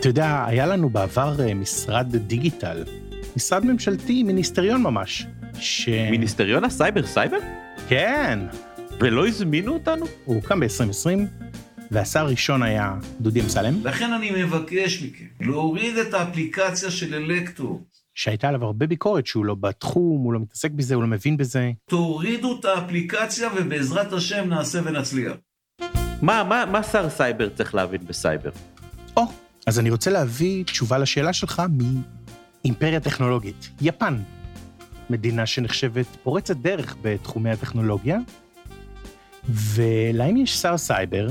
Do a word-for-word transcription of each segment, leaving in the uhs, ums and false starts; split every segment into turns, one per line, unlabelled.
אתה יודע, היה לנו בעבר משרד דיגיטל, משרד ממשלתי, מיניסטריון ממש. ש...
מיניסטריון הסייבר סייבר?
כן.
ולא הזמינו אותנו?
הוא הוקם ב-עשרים עשרים, והשר הראשון היה דודי אמסלם.
לכן אני מבקש מכם, להוריד את האפליקציה של אלקטור.
שהייתה עליו הרבה ביקורת, שהוא לא בתחום, הוא לא מתעסק בזה, הוא לא מבין בזה.
תורידו את האפליקציה ובעזרת השם נעשה ונצליח.
מה, מה, מה שר סייבר צריך להבין בסייבר?
או, אז אני רוצה להביא תשובה לשאלה שלך מאימפריה טכנולוגית. יפן, מדינה שנחשבת פורצת דרך בתחומי הטכנולוגיה, ולהם יש שר סייבר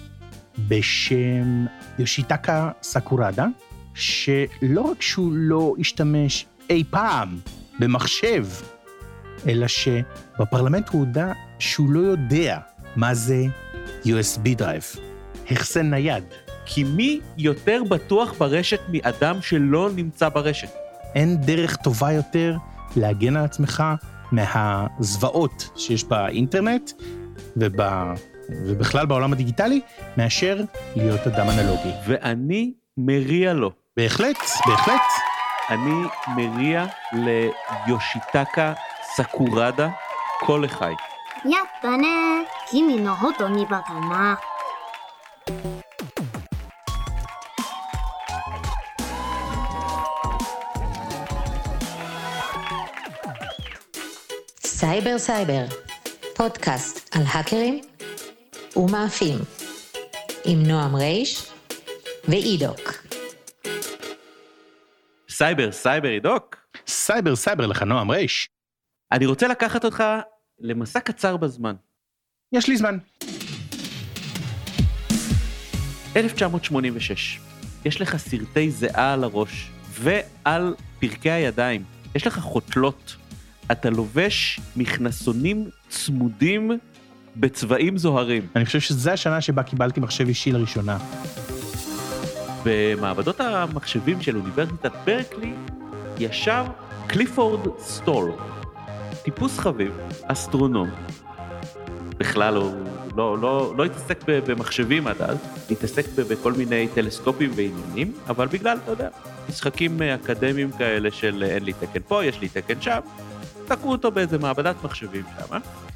בשם יושיטקה סקורדה, שלא רק שהוא לא השתמש אי פעם במחשב, אלא שבפרלמנט הוא הודע שהוא לא יודע מה זה יו אס בי Drive, החסן נייד.
כי מי יותר בטוח ברשת מאדם שלא נמצא ברשת?
אין דרך טובה יותר להגן על עצמך מהזוועות שיש באינטרנט ובא, ובכלל בעולם הדיגיטלי, מאשר להיות אדם אנלוגי.
ואני מריע לו.
בהחלט, בהחלט.
אני מריע ליושיטקה סקורדה כל החי.
やったね。君のほとにばかな。
סייבר סייבר, פודקאסט על האקרים ומאפים, עם נועם רייש ואידוק.
סייבר סייבר אידוק?
סייבר סייבר לך נועם רייש.
אני רוצה לקחת אותך למסע קצר בזמן.
יש לי זמן.
אלף תשע מאות שמונים ושש. יש לך סרטי זיעה על הראש, ועל פרקי הידיים. יש לך חוטלות. אתה לובש מכנסונים צמודים בצבעים זוהרים.
אני חושב שזה השנה שבה קיבלתי מחשב אישי לראשונה.
במעבדות המחשבים של אוניברסיטת ברקלי ישב קליפורד סטול, טיפוס חביב, אסטרונום. בכלל הוא לא, לא, לא התעסק במחשבים עד אז, התעסק בכל מיני טלסקופים ועניינים, אבל בגלל, אתה יודע, משחקים אקדמיים כאלה של אין לי תקן פה, יש לי תקן שם, תקעו אותו באיזה מעבדת מחשבים שם,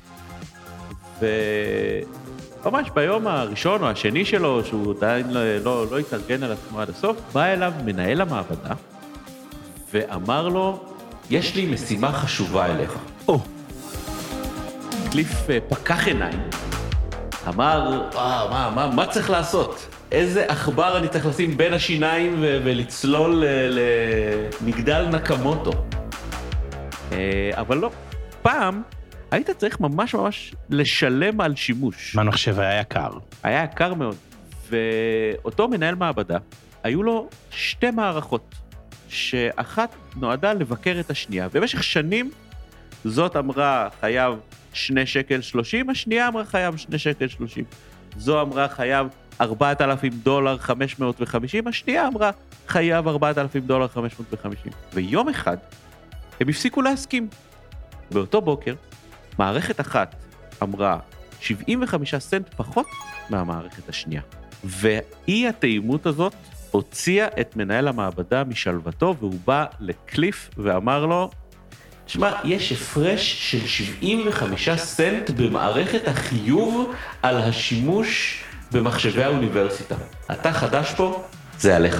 וממש ביום הראשון או השני שלו, שהוא עדיין לא, לא, לא התארגן על עצמו עד הסוף, בא אליו מנהל המעבדה, ואמר לו, יש לי משימה חשובה אליך.
או.
קליף פקח עיניים, אמר, אה, מה, מה, מה צריך לעשות? איזה אכבר אני צריך לשים בין השיניים ו- ולצלול למגדל נקמוטו? אבל לא, פעם היית צריך ממש ממש לשלם על שימוש.
מה מחשב היה יקר?
היה יקר מאוד, ואותו מנהל מעבדה, היו לו שתי מערכות, שאחת נועדה לבקר את השנייה, במשך שנים זאת אמרה חייב שני שקל שלושים, השנייה אמרה חייב שני שקל שלושים, זו אמרה חייב ארבעת אלפים דולר חמש מאות וחמישים, השנייה אמרה חייב ארבעת אלפים דולר חמש מאות וחמישים, ויום אחד הם הפסיקו להסכים. באותו בוקר, מערכת אחת אמרה שבעים וחמישה סנט פחות מהמערכת השנייה, ואי התאימות הזאת הוציאה את מנהל המעבדה משלוותו, והוא בא לקליף ואמר לו, תשמע, יש הפרש של שבעים וחמישה סנט במערכת החיוב על השימוש במחשבי האוניברסיטה. אתה חדש פה, זה עליך.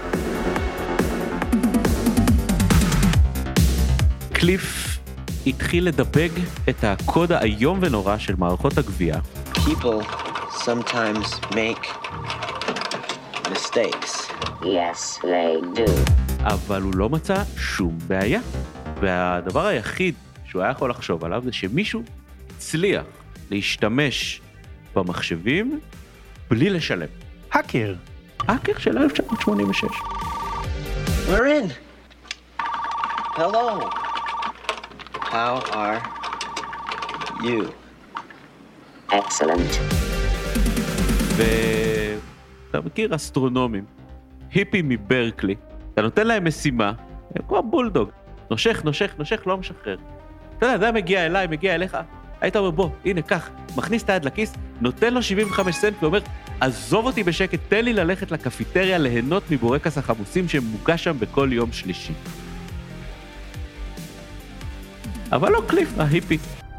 קליף התחיל לדבג את הקוד האיום ונורא של מערכות הגבייה.
People sometimes make mistakes.
Yes, they do.
אבל הוא לא מצא שום בעיה. והדבר היחיד שהוא היה יכול לחשוב עליו זה שמישהו הצליח להשתמש במחשבים בלי לשלם.
האקר.
האקר של אלף תשע מאות שמונים ושש.
We're in. Hello. How are you?
Excellent.
ואתה מכיר אסטרונומים, היפים מברקלי, אתה נותן להם משימה, הם כמו בולדוג, נושך, נושך, נושך, לא משחרר. אתה יודע, זה מגיע אליי, מגיע אליך, היית אומר, בוא, הנה, כך, מכניס את היד לכיס, נותן לו שבעים וחמישה סנט ואומר, עזוב אותי בשקט, תן לי ללכת לקפיטריה ליהנות מבורקס החמוסים שמוגש שם בכל יום שלישי. אבל לא קליף, ההיפי.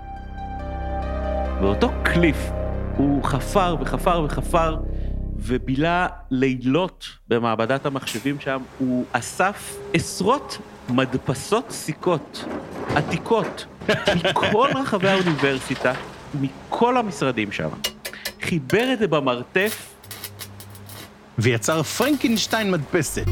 ואותו קליף, הוא חפר וחפר וחפר, ובילה לילות במעבדת המחשבים שם, הוא אסף עשרות מדפסות סיכות, עתיקות, מכל רחבי האוניברסיטה, מכל המשרדים שם. חיבר את זה במרתף.
ויצר פרנקנשטיין מדפסת.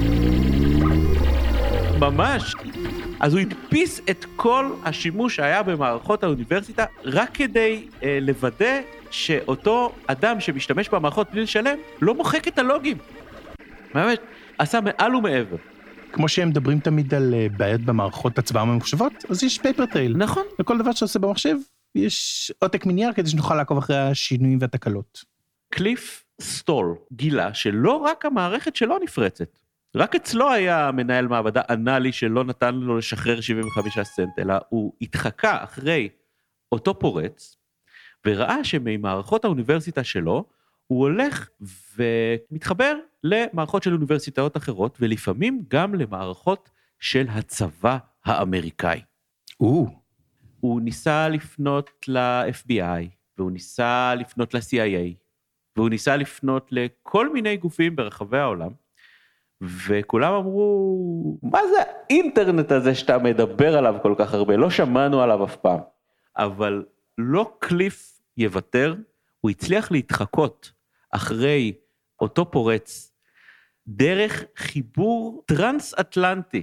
ממש. אז הוא הדפיס את כל השימוש שהיה במערכות האוניברסיטה, רק כדי אה, לוודא שאותו אדם שמשתמש במערכות בלי לשלם, לא מוחק את הלוגים. באמת, עשה מעל ומעבר.
כמו שהם מדברים תמיד על בעיות במערכות הצבעה ממוחשבות, אז יש פייפר טרייל.
נכון.
לכל דבר שעושה במחשב, יש עותק מנייר כדי שנוכל לעקוב אחרי השינויים והתקלות.
קליף סטול גילה שלא רק המערכת שלו נפרצת, רק אצלו היה מנהל מעבדה אנלי שלא נתן לו לשחרר שבעים וחמישה סנט, אלא הוא התחקה אחרי אותו פורץ, וראה שממערכות האוניברסיטה שלו, הוא הולך ומתחבר למערכות של אוניברסיטאות אחרות, ולפעמים גם למערכות של הצבא האמריקאי.
או.
הוא ניסה לפנות ל-אף בי איי, והוא ניסה לפנות ל-סי איי איי, והוא ניסה לפנות לכל מיני גופים ברחבי העולם, וכולם אמרו, מה זה האינטרנט הזה שאתה מדבר עליו כל כך הרבה? לא שמענו עליו אף פעם. אבל לא קליף יוותר, הוא הצליח להתחקות אחרי אותו פורץ, דרך חיבור טרנס-אטלנטי,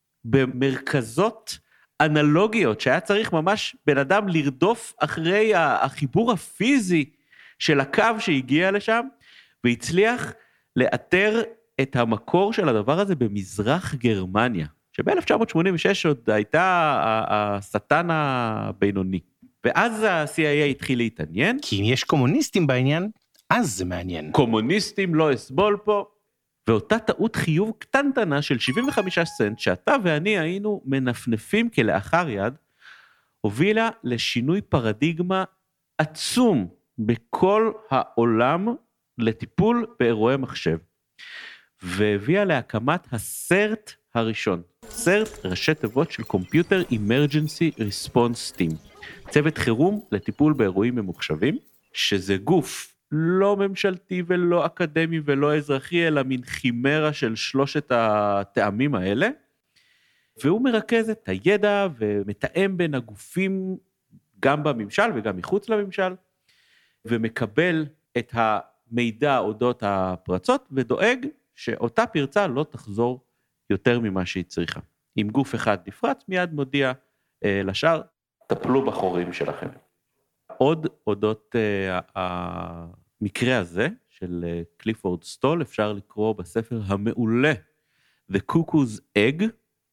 במרכזות אנלוגיות, שהיה צריך ממש בן אדם לרדוף אחרי החיבור הפיזי של הקו שהגיע לשם, והצליח לאתר את המקור של הדבר הזה במזרח גרמניה, שב-אלף תשע מאות שמונים ושש עוד הייתה השטן הבינוני. ואז ה-סי איי איי התחיל להתעניין.
כי אם יש קומוניסטים בעניין, אז זה מעניין.
קומוניסטים לא אסבול פה. ואותה טעות חיוב קטנטנה של שבעים וחמישה סנט, שאתה ואני היינו מנפנפים כלאחר יד, הובילה לשינוי פרדיגמה עצום בכל העולם לטיפול באירועי מחשב. והביאה להקמת הסרט הראשון. סרט ראשי תיבות של Computer Emergency Response Team. צוות חירום לטיפול באירועים ממוחשבים, שזה גוף לא ממשלתי ולא אקדמי ולא אזרחי, אלא מין חימרה של שלושת הטעמים האלה, והוא מרכז את הידע ומתאם בין הגופים גם בממשל וגם מחוץ לממשל, ומקבל את המידע אודות הפרצות, ודואג שאותה פרצה לא תחזור יותר ממה שהיא צריכה. אם גוף אחד נפרץ, מיד מודיע אה, לשאר, טפלו בחורים שלכם. עוד אודות אה, המקרה הזה, של אה, קליפורד סטול, אפשר לקרוא בספר המעולה, The Cuckoo's Egg,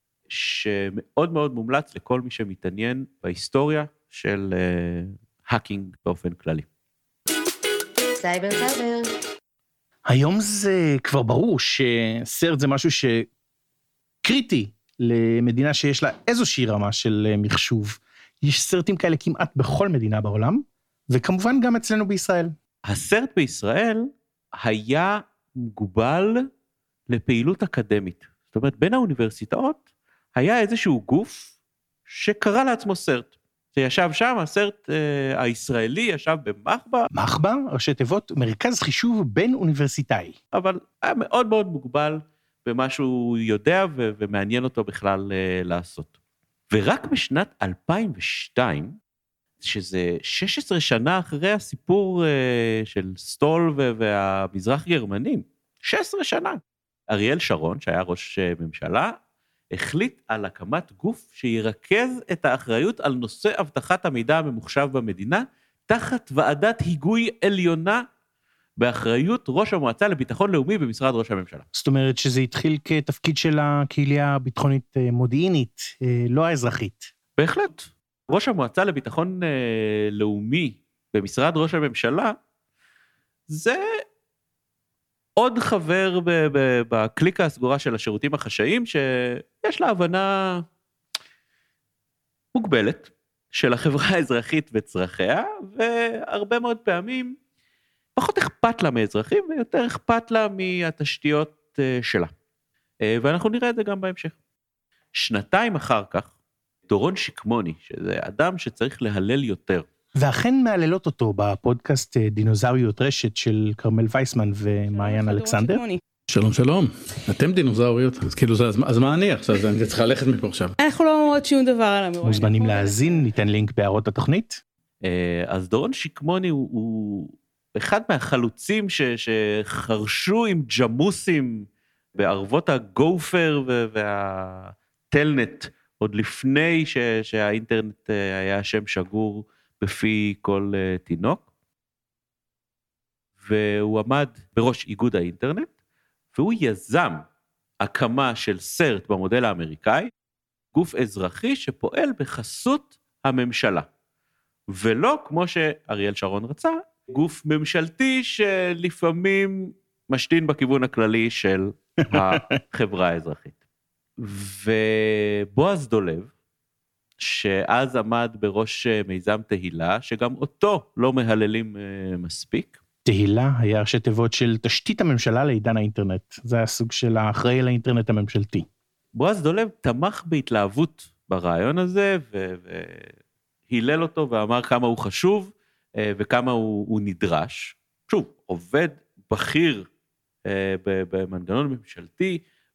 שמאוד מאוד מומלץ לכל מי שמתעניין בהיסטוריה של אה, האקינג באופן כללי.
סייבר סייבר.
היום זה כבר ברור שסרט זה משהו שקריטי למדינה שיש לה איזושהי רמה של מחשוב. יש סרטים כאלה כמעט בכל מדינה בעולם, וכמובן גם אצלנו בישראל.
הסרט בישראל היה מוגבל לפעילות אקדמית. זאת אומרת, בין האוניברסיטאות היה איזשהו גוף שקרא לעצמו סרט. שישב שם, הסרט אה, הישראלי ישב במחב"א.
מחב"א, ראשי תיבות, מרכז חישוב בין אוניברסיטאי.
אבל היה מאוד מאוד מוגבל במה שהוא יודע ו- ומעניין אותו בכלל אה, לעשות. ורק בשנת אלפיים ושתיים, שזה שש עשרה שנה אחרי הסיפור אה, של סטול ו- והמזרח גרמנים, שש עשרה שנה, אריאל שרון, שהיה ראש ממשלה, החליט על הקמת גוף שירכז את האחריות על נושא הבטחת המידע הממוחשב במדינה, תחת ועדת היגוי עליונה, באחריות ראש המועצה לביטחון לאומי במשרד ראש הממשלה.
זאת אומרת שזה התחיל כתפקיד של הקהילה הביטחונית מודיעינית, לא האזרחית.
בהחלט. ראש המועצה לביטחון לאומי במשרד ראש הממשלה, זה עוד חבר בקליקה הסגורה של השירותים החשאיים, שיש לה הבנה מוגבלת של החברה האזרחית וצרכיה, והרבה מאוד פעמים פחות אכפת לה מאזרחים, ויותר אכפת לה מהתשתיות שלה. ואנחנו נראה את זה גם בהמשך. שנתיים אחר כך, דורון שקמוני, שזה אדם שצריך להלל יותר.
ואכן מעללות אותו בפודקאסט דינוזאוריות רשת של קרמל וייסמן ומעיין אלכסנדר.
שלום שלום, אתם דינוזאוריות, אז כאילו, אז מה אני עכשיו? אני צריכה ללכת מפה עכשיו.
אנחנו לא אומרות שום דבר על המרואיין.
מוזמנים להאזין, ניתן לינק בהערות התוכנית.
אז דורון שקמוני הוא, הוא אחד מהחלוצים ש, שחרשו עם ג'מוסים בערבות הגופר והטלנט, עוד לפני ש, שהאינטרנט היה שם שגור בפי כל תינוק. והוא עמד בראש איגוד האינטרנט, והוא יזם הקמה של סרט במודל האמריקאי, גוף אזרחי שפועל בחסות הממשלה. ולא, כמו שאריאל שרון רצה, גוף ממשלתי שלפעמים משתין בכיוון הכללי של החברה האזרחית. ובועז דולב, שאז עמד בראש מיזם תהילה, שגם אותו לא מהללים מספיק.
תהילה היה ראשי תיבות של תשתית הממשלה לעידן האינטרנט. זה היה סוג של האחראי על האינטרנט הממשלתי.
בועז דולב תמך בהתלהבות ברעיון הזה, ו... הילל אותו ואמר כמה הוא חשוב, וכמה הוא, הוא נדרש. שוב, עובד בכיר במנגנון ממשלתי,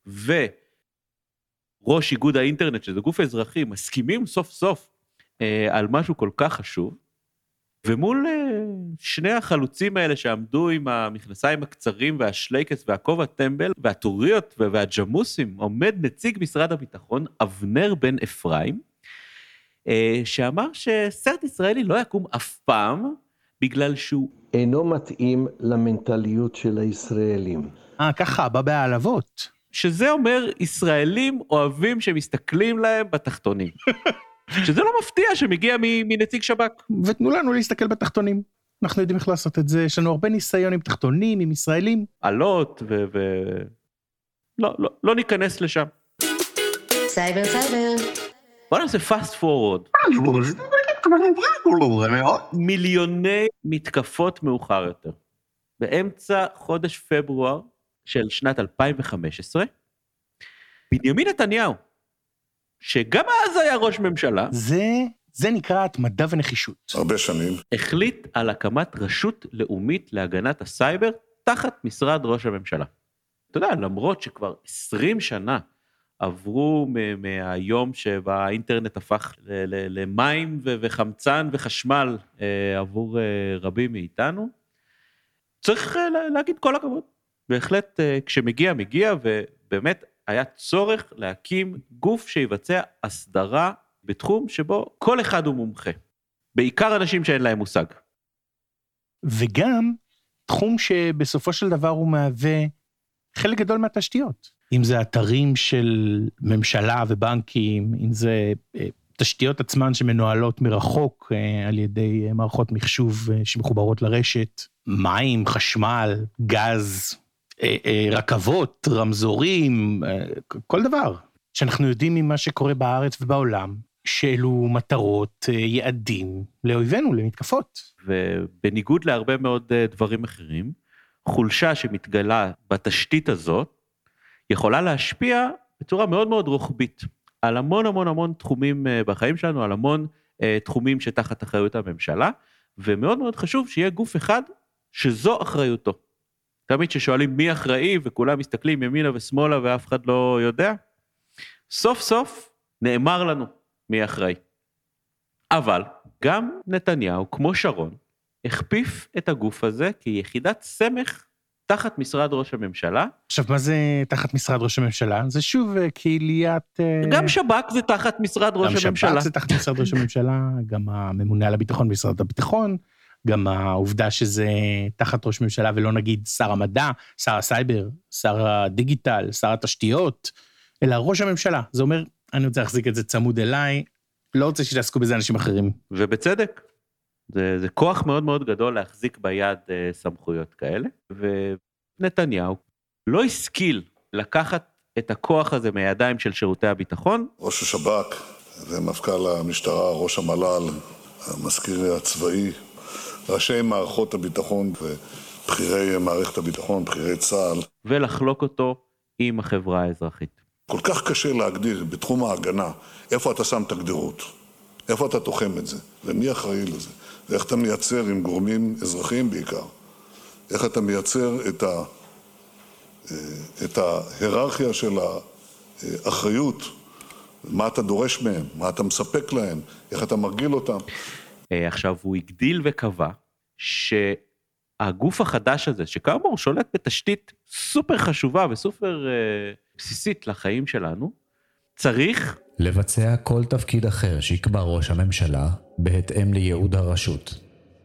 וראש איגוד האינטרנט, שזה גוף אזרחי, מסכימים סוף סוף על משהו כל כך חשוב, ומול שני החלוצים האלה שעמדו עם המכנסיים הקצרים והשלייקס והכובע טמבל, והטוריות והג'מוסים, עומד נציג משרד הביטחון, אבנר בן אפרים, שאמר שסרט ישראלי לא יקום אף פעם, בגלל שהוא
אינו מתאים למנטליות של הישראלים.
אה, ככה, בא בהעלבות.
שזה אומר ישראלים אוהבים שמסתכלים להם בתחתונים. שזה לא מפתיע שמגיע מנציג שב"כ.
ותנו לנו להסתכל בתחתונים. אנחנו יודעים איך לעשות את זה. יש לנו הרבה ניסיון עם תחתונים, עם ישראלים.
עלות ו... ו... לא, לא, לא ניכנס לשם.
סייבר סייבר.
בוא נעשה fast forward. מיליוני מתקפות מאוחר יותר. באמצע חודש פברואר של שנת אלפיים וחמש עשרה, בנימין נתניהו, שגם אז היה ראש ממשלה,
זה, זה נקרא התמדה ונחישות.
הרבה שנים.
החליט על הקמת רשות לאומית להגנת הסייבר, תחת משרד ראש הממשלה. אתה יודע, למרות שכבר עשרים שנה, עברו מהיום שבה האינטרנט הפך למים וחמצן וחשמל עבור רבים מאיתנו, צריך להגיד כל הכבוד. בהחלט כשמגיע, מגיע, ובאמת היה צורך להקים גוף שיבצע הסדרה בתחום שבו כל אחד הוא מומחה. בעיקר אנשים שאין להם מושג.
וגם תחום שבסופו של דבר הוא מהווה חלק גדול מהתשתיות. אם זה אתרים של ממשלה ובנקים, אם זה תשתיות עצמן שמנוהלות מרחוק על ידי מערכות מחשוב שמחוברות לרשת, מים, חשמל, גז, רכבות, רמזורים, כל דבר. שאנחנו יודעים ממה שקורה בארץ ובעולם, שאלו מטרות, יעדים לאויבינו, למתקפות.
ובניגוד להרבה מאוד דברים אחרים, חולשה שמתגלה בתשתית הזאת, יכולה להשפיע בצורה מאוד מאוד רוחבית, על המון המון המון תחומים בחיים שלנו, על המון תחומים שתחת אחריות הממשלה, ומאוד מאוד חשוב שיהיה גוף אחד שזו אחריותו. תמיד ששואלים מי אחראי, וכולם מסתכלים ימינה ושמאלה ואף אחד לא יודע, סוף סוף נאמר לנו מי אחראי. אבל גם נתניהו, כמו שרון, הכפיף את הגוף הזה כיחידת סמך תחת משרד ראש הממשלה.
עכשיו, מה זה תחת משרד ראש הממשלה? זה שוב קהיליית...
גם שב"כ זה תחת משרד ראש הממשלה.
גם שב"כ זה תחת משרד ראש הממשלה, גם הממונה על הביטחון במשרד הביטחון, גם העובדה שזה תחת ראש ממשלה, ולא נגיד שר המדע, שר הסייבר, שר הדיגיטל, שר התשתיות, אלא ראש הממשלה. זה אומר, אני רוצה להחזיק את זה צמוד אליי, לא רוצה שתעסקו בזה אנשים אחרים.
ובצדק. זה, זה כוח מאוד מאוד גדול להחזיק ביד אה, סמכויות כאלה, ונתניהו לא השכיל לקחת את הכוח הזה מהידיים של שירותי הביטחון.
ראש השב"כ ומפכ"ל המשטרה, ראש המל"ל, המזכיר הצבאי, ראשי מערכות הביטחון ובחירי מערכת הביטחון, בחירי צה"ל.
ולחלוק אותו עם החברה האזרחית.
כל כך קשה להגדיר בתחום ההגנה איפה אתה שם את הגדרות, איפה אתה תוחם את זה, ומי אחראי לזה, ואיך אתה מייצר עם גורמים אזרחיים בעיקר, איך אתה מייצר את, ה, את ההיררכיה של האחריות, מה אתה דורש מהם, מה אתה מספק להם, איך אתה מרגיל אותם.
עכשיו הוא הגדיל וקבע שהגוף החדש הזה, שכאמור שולט בתשתית סופר חשובה וסופר בסיסית לחיים שלנו, צריך
לבצע כל תפקיד אחר שיקבע ראש הממשלה בהתאם לייעוד הרשות.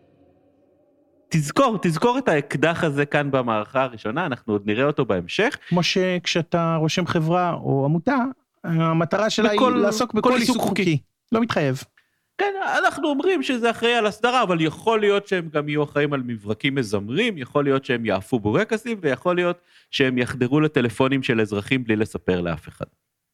תזכור, תזכור את האקדח הזה כאן במערכה הראשונה, אנחנו עוד נראה אותו בהמשך.
כמו שכשאתה רושם חברה או עמותה, המטרה שלה בכל, היא לעסוק בכל עיסוק חוקי. חוקי. לא מתחייב.
כן, אנחנו אומרים שזה אחראי על הסדרה, אבל יכול להיות שהם גם יהיו אחראים על מברקים מזמרים, יכול להיות שהם יעפו בורקסים, ויכול להיות שהם יחדרו לטלפונים של אזרחים בלי לספר לאף אחד.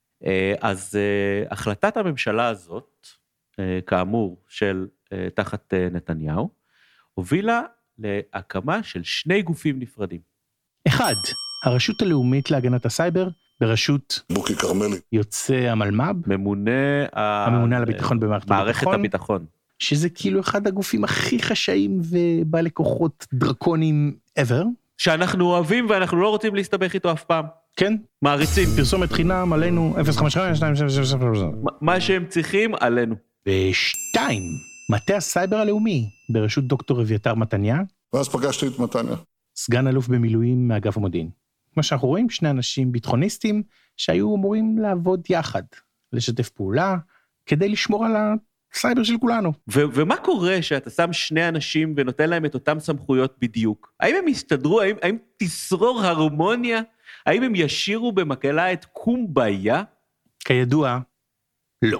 אז החלטת הממשלה הזאת, כאמור, של תחת נתניהו, הובילה להקמה של שני גופים נפרדים.
אחד, הרשות הלאומית להגנת הסייבר, בראשות
בוקי קרמלי.
יוצא המלמ"ב.
ממונה,
הממונה על הביטחון במערכת
מערכת הביטחון.
שזה כאילו אחד הגופים הכי חשאיים ובעלי כוחות דרקונים ever.
שאנחנו אוהבים ואנחנו לא רוצים להסתבך איתו אף פעם.
כן.
מעריצים.
פרסומת חינם עלינו, אפס חמש חמש שתיים שש שש.
מה שהם צריכים עלינו.
ושתיים, מטה הסייבר הלאומי, בראשות דוקטור אביתר מתניה.
ואז פגשתי את מתניה.
סגן אלוף במילואים מאגף המודיעין. מה שאנחנו רואים, שני אנשים ביטחוניסטים שהיו אמורים לעבוד יחד, לשתף פעולה, כדי לשמור על הסייבר של כולנו.
ו- ומה קורה שאתה שם שני אנשים ונותן להם את אותם סמכויות בדיוק? האם הם יסתדרו? האם, האם תשרור הרמוניה? האם הם ישירו במקהלה את קומביה?
כידוע, לא.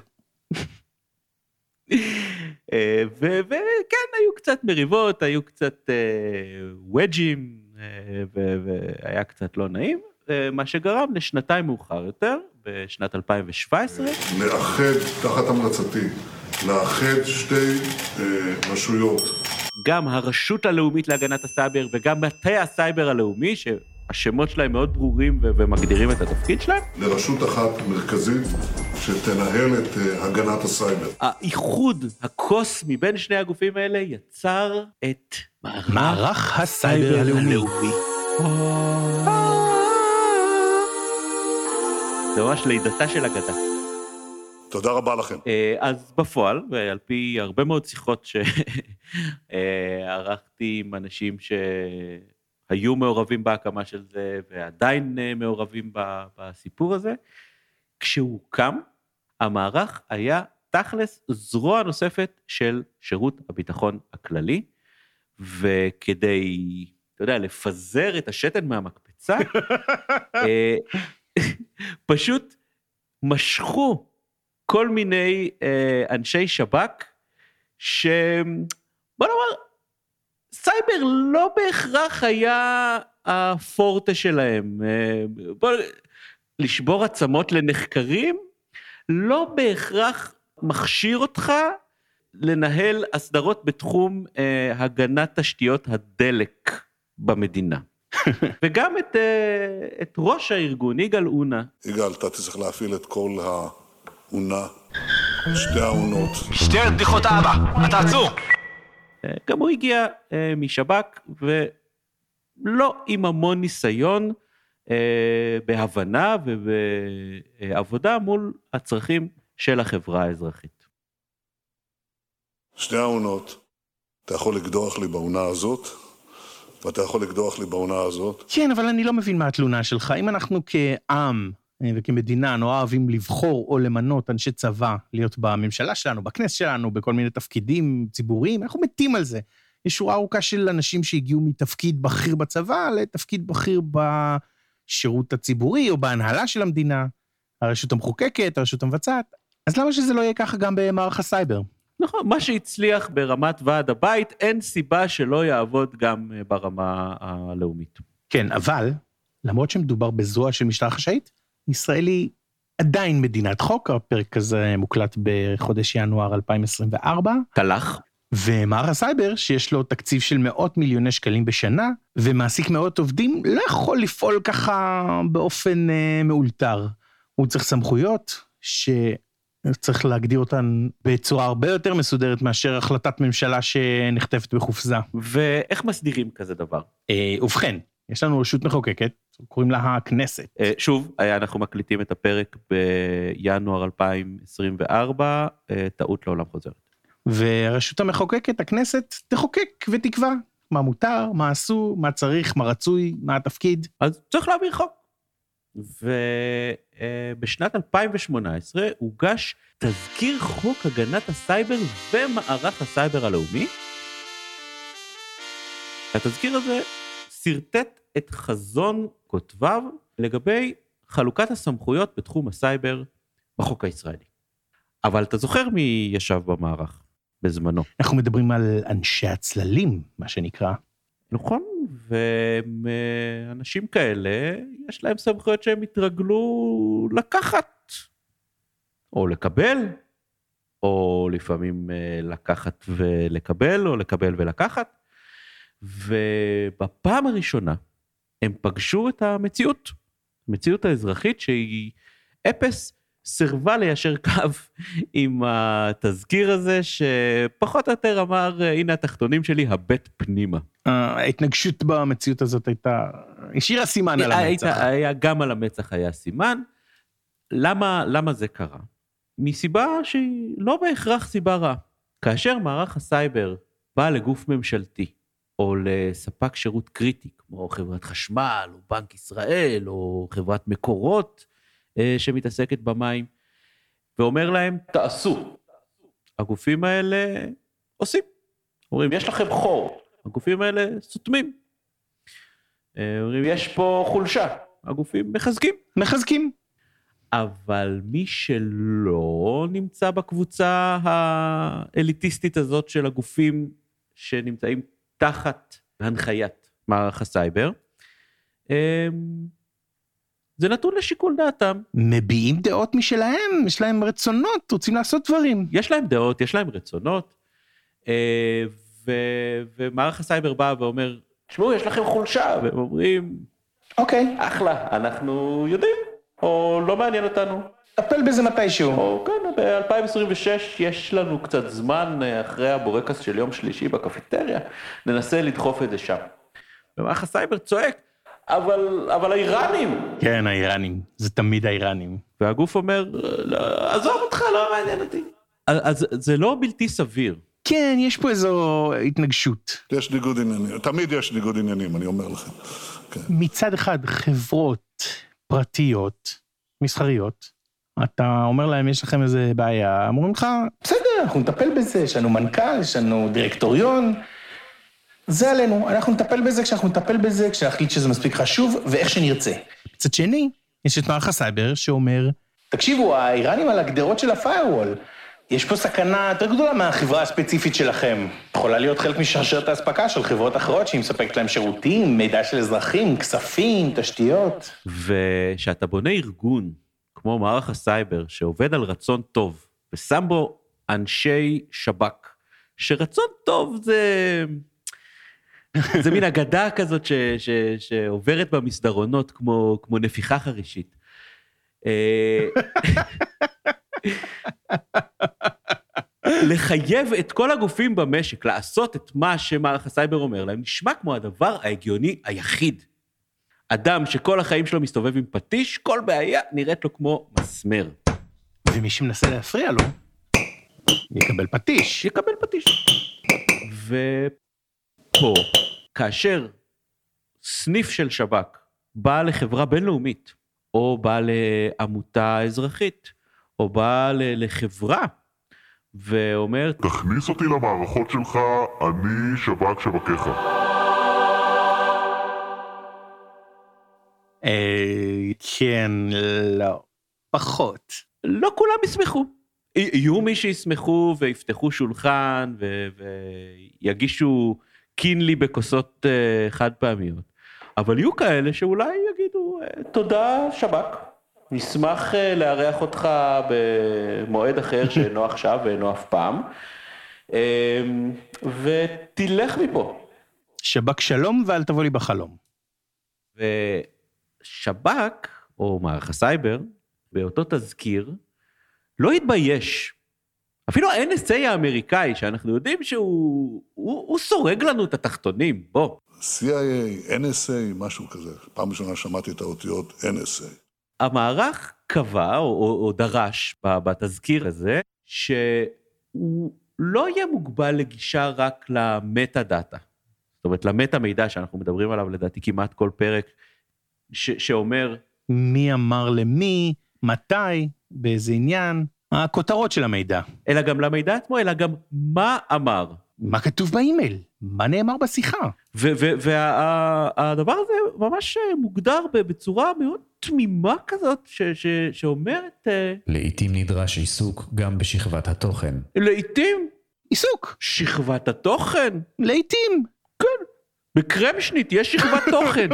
וכן, היו קצת מריבות, היו קצת וג'ים, והיה קצת לא נעים, מה שגרם לשנתיים מאוחר יותר, בשנת אלפיים שבע עשרה.
לאחד, תחת המלצתי, לאחד שתי רשויות.
גם הרשות הלאומית להגנת הסייבר, וגם מטה הסייבר הלאומי, שהשמות שלהם מאוד ברורים ומגדירים את התפקיד שלהם.
לרשות אחת מרכזית, שתנהל את הגנת הסייבר.
האיחוד הקוסמי בין שני הגופים האלה יצר את
מערך הסייבר הלאומי.
זה ממש לידתה של אגדה.
תודה רבה לכם.
אז בפועל, ועל פי הרבה מאוד שיחות שערכתי עם אנשים שהיו מעורבים בהקמה של זה, ועדיין מעורבים בסיפור הזה, כשהוא קם, המערך היה תכלס זרוע נוספת של שירות הביטחון הכללי, וכדי, אתה יודע, לפזר את השתן מהמקפצה, פשוט משכו כל מיני אנשי שב"כ, שבוא נאמר, סייבר לא בהכרח היה הפורטה שלהם. בוא לשבור עצמות לנחקרים, לא בהכרח מכשיר אותך לנהל הסדרות בתחום אה, הגנת תשתיות הדלק במדינה. וגם את, אה, את ראש הארגון, יגאל אונה.
יגאל, אתה צריך להפעיל את כל האונה, שתי האונות.
משטרת בדיחות האבא, אתה עצור.
אה, גם הוא הגיע אה, משב"כ, ולא עם המון ניסיון, בהבנה ובעבודה מול הצרכים של החברה האזרחית.
שני העונות, אתה יכול לקדוח לי בעונה הזאת, ואתה יכול לקדוח לי בעונה הזאת.
כן, אבל אני לא מבין מה התלונה שלך. אם אנחנו כעם וכמדינה נורא אוהבים לבחור או למנות אנשי צבא, להיות בממשלה שלנו, בכנסת שלנו, בכל מיני תפקידים ציבוריים, אנחנו מתים על זה. יש שורה ארוכה של אנשים שהגיעו מתפקיד בכיר בצבא לתפקיד בכיר ב... שירות הציבורי או בהנהלה של המדינה, הרשות המחוקקת, הרשות המבצעת, אז למה שזה לא יהיה ככה גם במערך הסייבר?
נכון, מה שהצליח ברמת ועד הבית, אין סיבה שלא יעבוד גם ברמה הלאומית.
כן, אבל, למרות שמדובר בזרוע של משטר חשאית, ישראל היא עדיין מדינת חוק, הפרק הזה מוקלט בחודש ינואר אלפיים עשרים וארבע.
תלך.
ומערך הסייבר, שיש לו תקציב של מאות מיליוני שקלים בשנה, ומעסיק מאות עובדים, לא יכול לפעול ככה באופן אה, מאולתר. הוא צריך סמכויות שצריך להגדיר אותן בצורה הרבה יותר מסודרת מאשר החלטת ממשלה שנחטפת בחופזה.
ואיך מסדירים כזה דבר?
אה, ובכן, יש לנו רשות מחוקקת, קוראים לה הכנסת.
אה, שוב, אנחנו מקליטים את הפרק בינואר אלפיים עשרים וארבע, אה, טעות לעולם חוזרת.
והרשות המחוקקת, הכנסת, תחוקק ותקבע מה מותר, מה אסור, מה צריך, מה רצוי, מה התפקיד.
אז צריך להעביר חוק. ובשנת אלפיים ושמונה עשרה הוגש תזכיר חוק הגנת הסייבר ומערך הסייבר הלאומי. התזכיר הזה סרטט את חזון כותביו לגבי חלוקת הסמכויות בתחום הסייבר בחוק הישראלי. אבל אתה זוכר מי ישב במערך בזמנו?
אנחנו מדברים על אנשי הצללים, מה שנקרא.
נכון, ואנשים כאלה, יש להם סמכויות שהם התרגלו לקחת, או לקבל, או לפעמים לקחת ולקבל, או לקבל ולקחת, ובפעם הראשונה הם פגשו את המציאות, המציאות האזרחית שהיא אפס, סרבה ליישר קו עם התזכיר הזה, שפחות או יותר אמר, הנה התחתונים שלי, הבט פנימה.
ההתנגשות במציאות הזאת הייתה, השאירה סימן על המצח.
היה, גם על המצח היה סימן. למה, למה זה קרה? מסיבה שהיא לא בהכרח סיבה רעה. כאשר מערך הסייבר בא לגוף ממשלתי, או לספק שירות קריטי, כמו חברת חשמל, או בנק ישראל, או חברת מקורות, שמתעסקת במים, ואומר להם, תעשו. הגופים האלה עושים. אומרים, יש לכם חור. הגופים האלה סותמים. אומרים, יש פה חולשה. הגופים מחזקים.
מחזקים.
אבל מי שלא נמצא בקבוצה האליטיסטית הזאת של הגופים שנמצאים תחת הנחיית מערך הסייבר, זה נתון לשיקול דעתם.
מביעים דעות משלהם, יש להם רצונות, רוצים לעשות דברים.
יש להם דעות, יש להם רצונות, ו- ומערך הסייבר בא ואומר, תשמעו, יש לכם חולשה, והם אומרים,
אוקיי,
אחלה, אנחנו יודעים, או לא מעניין אותנו.
טפל בזה מתישהו.
או כן, ב-אלפיים עשרים ושש יש לנו קצת זמן אחרי הבורקס של יום שלישי בקפיטריה, ננסה לדחוף את זה שם. ומערך הסייבר צועק, אבל, אבל האיראנים.
כן, האיראנים. זה תמיד האיראנים.
והגוף אומר, עזוב אותך, לא מעניין אותי. אז זה לא בלתי סביר.
כן, יש פה איזו התנגשות.
יש ניגוד עניינים, תמיד יש ניגוד עניינים, אני אומר לכם. כן.
מצד אחד, חברות פרטיות, מסחריות, אתה אומר להם, יש לכם איזה בעיה, אמורים לך, בסדר, אנחנו נטפל בזה, יש לנו מנכ"ל, יש לנו דירקטוריון, זה עלינו, אנחנו נטפל בזה כשאנחנו נטפל בזה, כשנחליט שזה מספיק חשוב, ואיך שנרצה. מצד שני, יש את מערך הסייבר שאומר, תקשיבו, האיראנים על הגדרות של הפיירוול, יש פה סכנה יותר גדולה מהחברה הספציפית שלכם. יכולה להיות חלק משרשרת ההספקה של חברות אחרות, שהיא מספקת להם שירותים, מידע של אזרחים, כספים, תשתיות.
ושאתה בונה ארגון, כמו מערך הסייבר, שעובד על רצון טוב, ושם בו אנשי שב"כ, שרצון טוב זה... זה מין אגדה כזאת ש, ש, שעוברת במסדרונות כמו, כמו נפיחה חרישית. לחייב את כל הגופים במשק, לעשות את מה שמערך הסייבר אומר להם, נשמע כמו הדבר ההגיוני היחיד. אדם שכל החיים שלו מסתובב עם פטיש, כל בעיה נראית לו כמו מסמר.
ומי שמנסה להפריע לו, יקבל פטיש.
יקבל פטיש. ופה, כאשר סניף של שב"כ בא לחברה בינלאומית, או בא לעמותה אזרחית, או בא לחברה, ואומר,
תכניס אותי למערכות שלך, אני שב"כ שב"כיך.
אה, כן, לא, פחות.
לא כולם ישמחו. יהיו מי שישמחו ויפתחו שולחן ויגישו קינלי בכוסות חד פעמיות. אבל יהיו כאלה שאולי יגידו, תודה שב"כ, נשמח לארח אותך במועד אחר שאינו עכשיו ואינו אף פעם, ותלך מפה.
שב"כ שלום ואל תבוא לי בחלום.
ושב"כ, או מערך הסייבר, באותו תזכיר, לא התבייש. אפילו ה-אן אס איי האמריקאי, שאנחנו יודעים שהוא הוא, הוא סורג לנו את התחתונים, בוא.
סי איי איי, אן אס איי, משהו כזה. פעם ראשונה שמעתי את האותיות אן אס איי.
המערך קבע, או, או, או דרש בתזכיר הזה, שהוא לא יהיה מוגבל לגישה רק למטה דאטה. זאת אומרת, למטה מידע שאנחנו מדברים עליו, לדעתי כמעט כל פרק, ש, שאומר...
מי אמר למי, מתי, באיזה עניין, הכותרות של המידע.
אלא גם למידע עצמו, אלא גם מה אמר.
מה כתוב באימייל? מה נאמר בשיחה?
והדבר הזה ממש מוגדר בצורה מאוד תמימה כזאת, ש, ש, שאומרת...
לעתים נדרש עיסוק גם בשכבת התוכן.
לעתים?
עיסוק.
שכבת התוכן?
לעתים.
כן. בקרמשנית יש שכבת תוכן.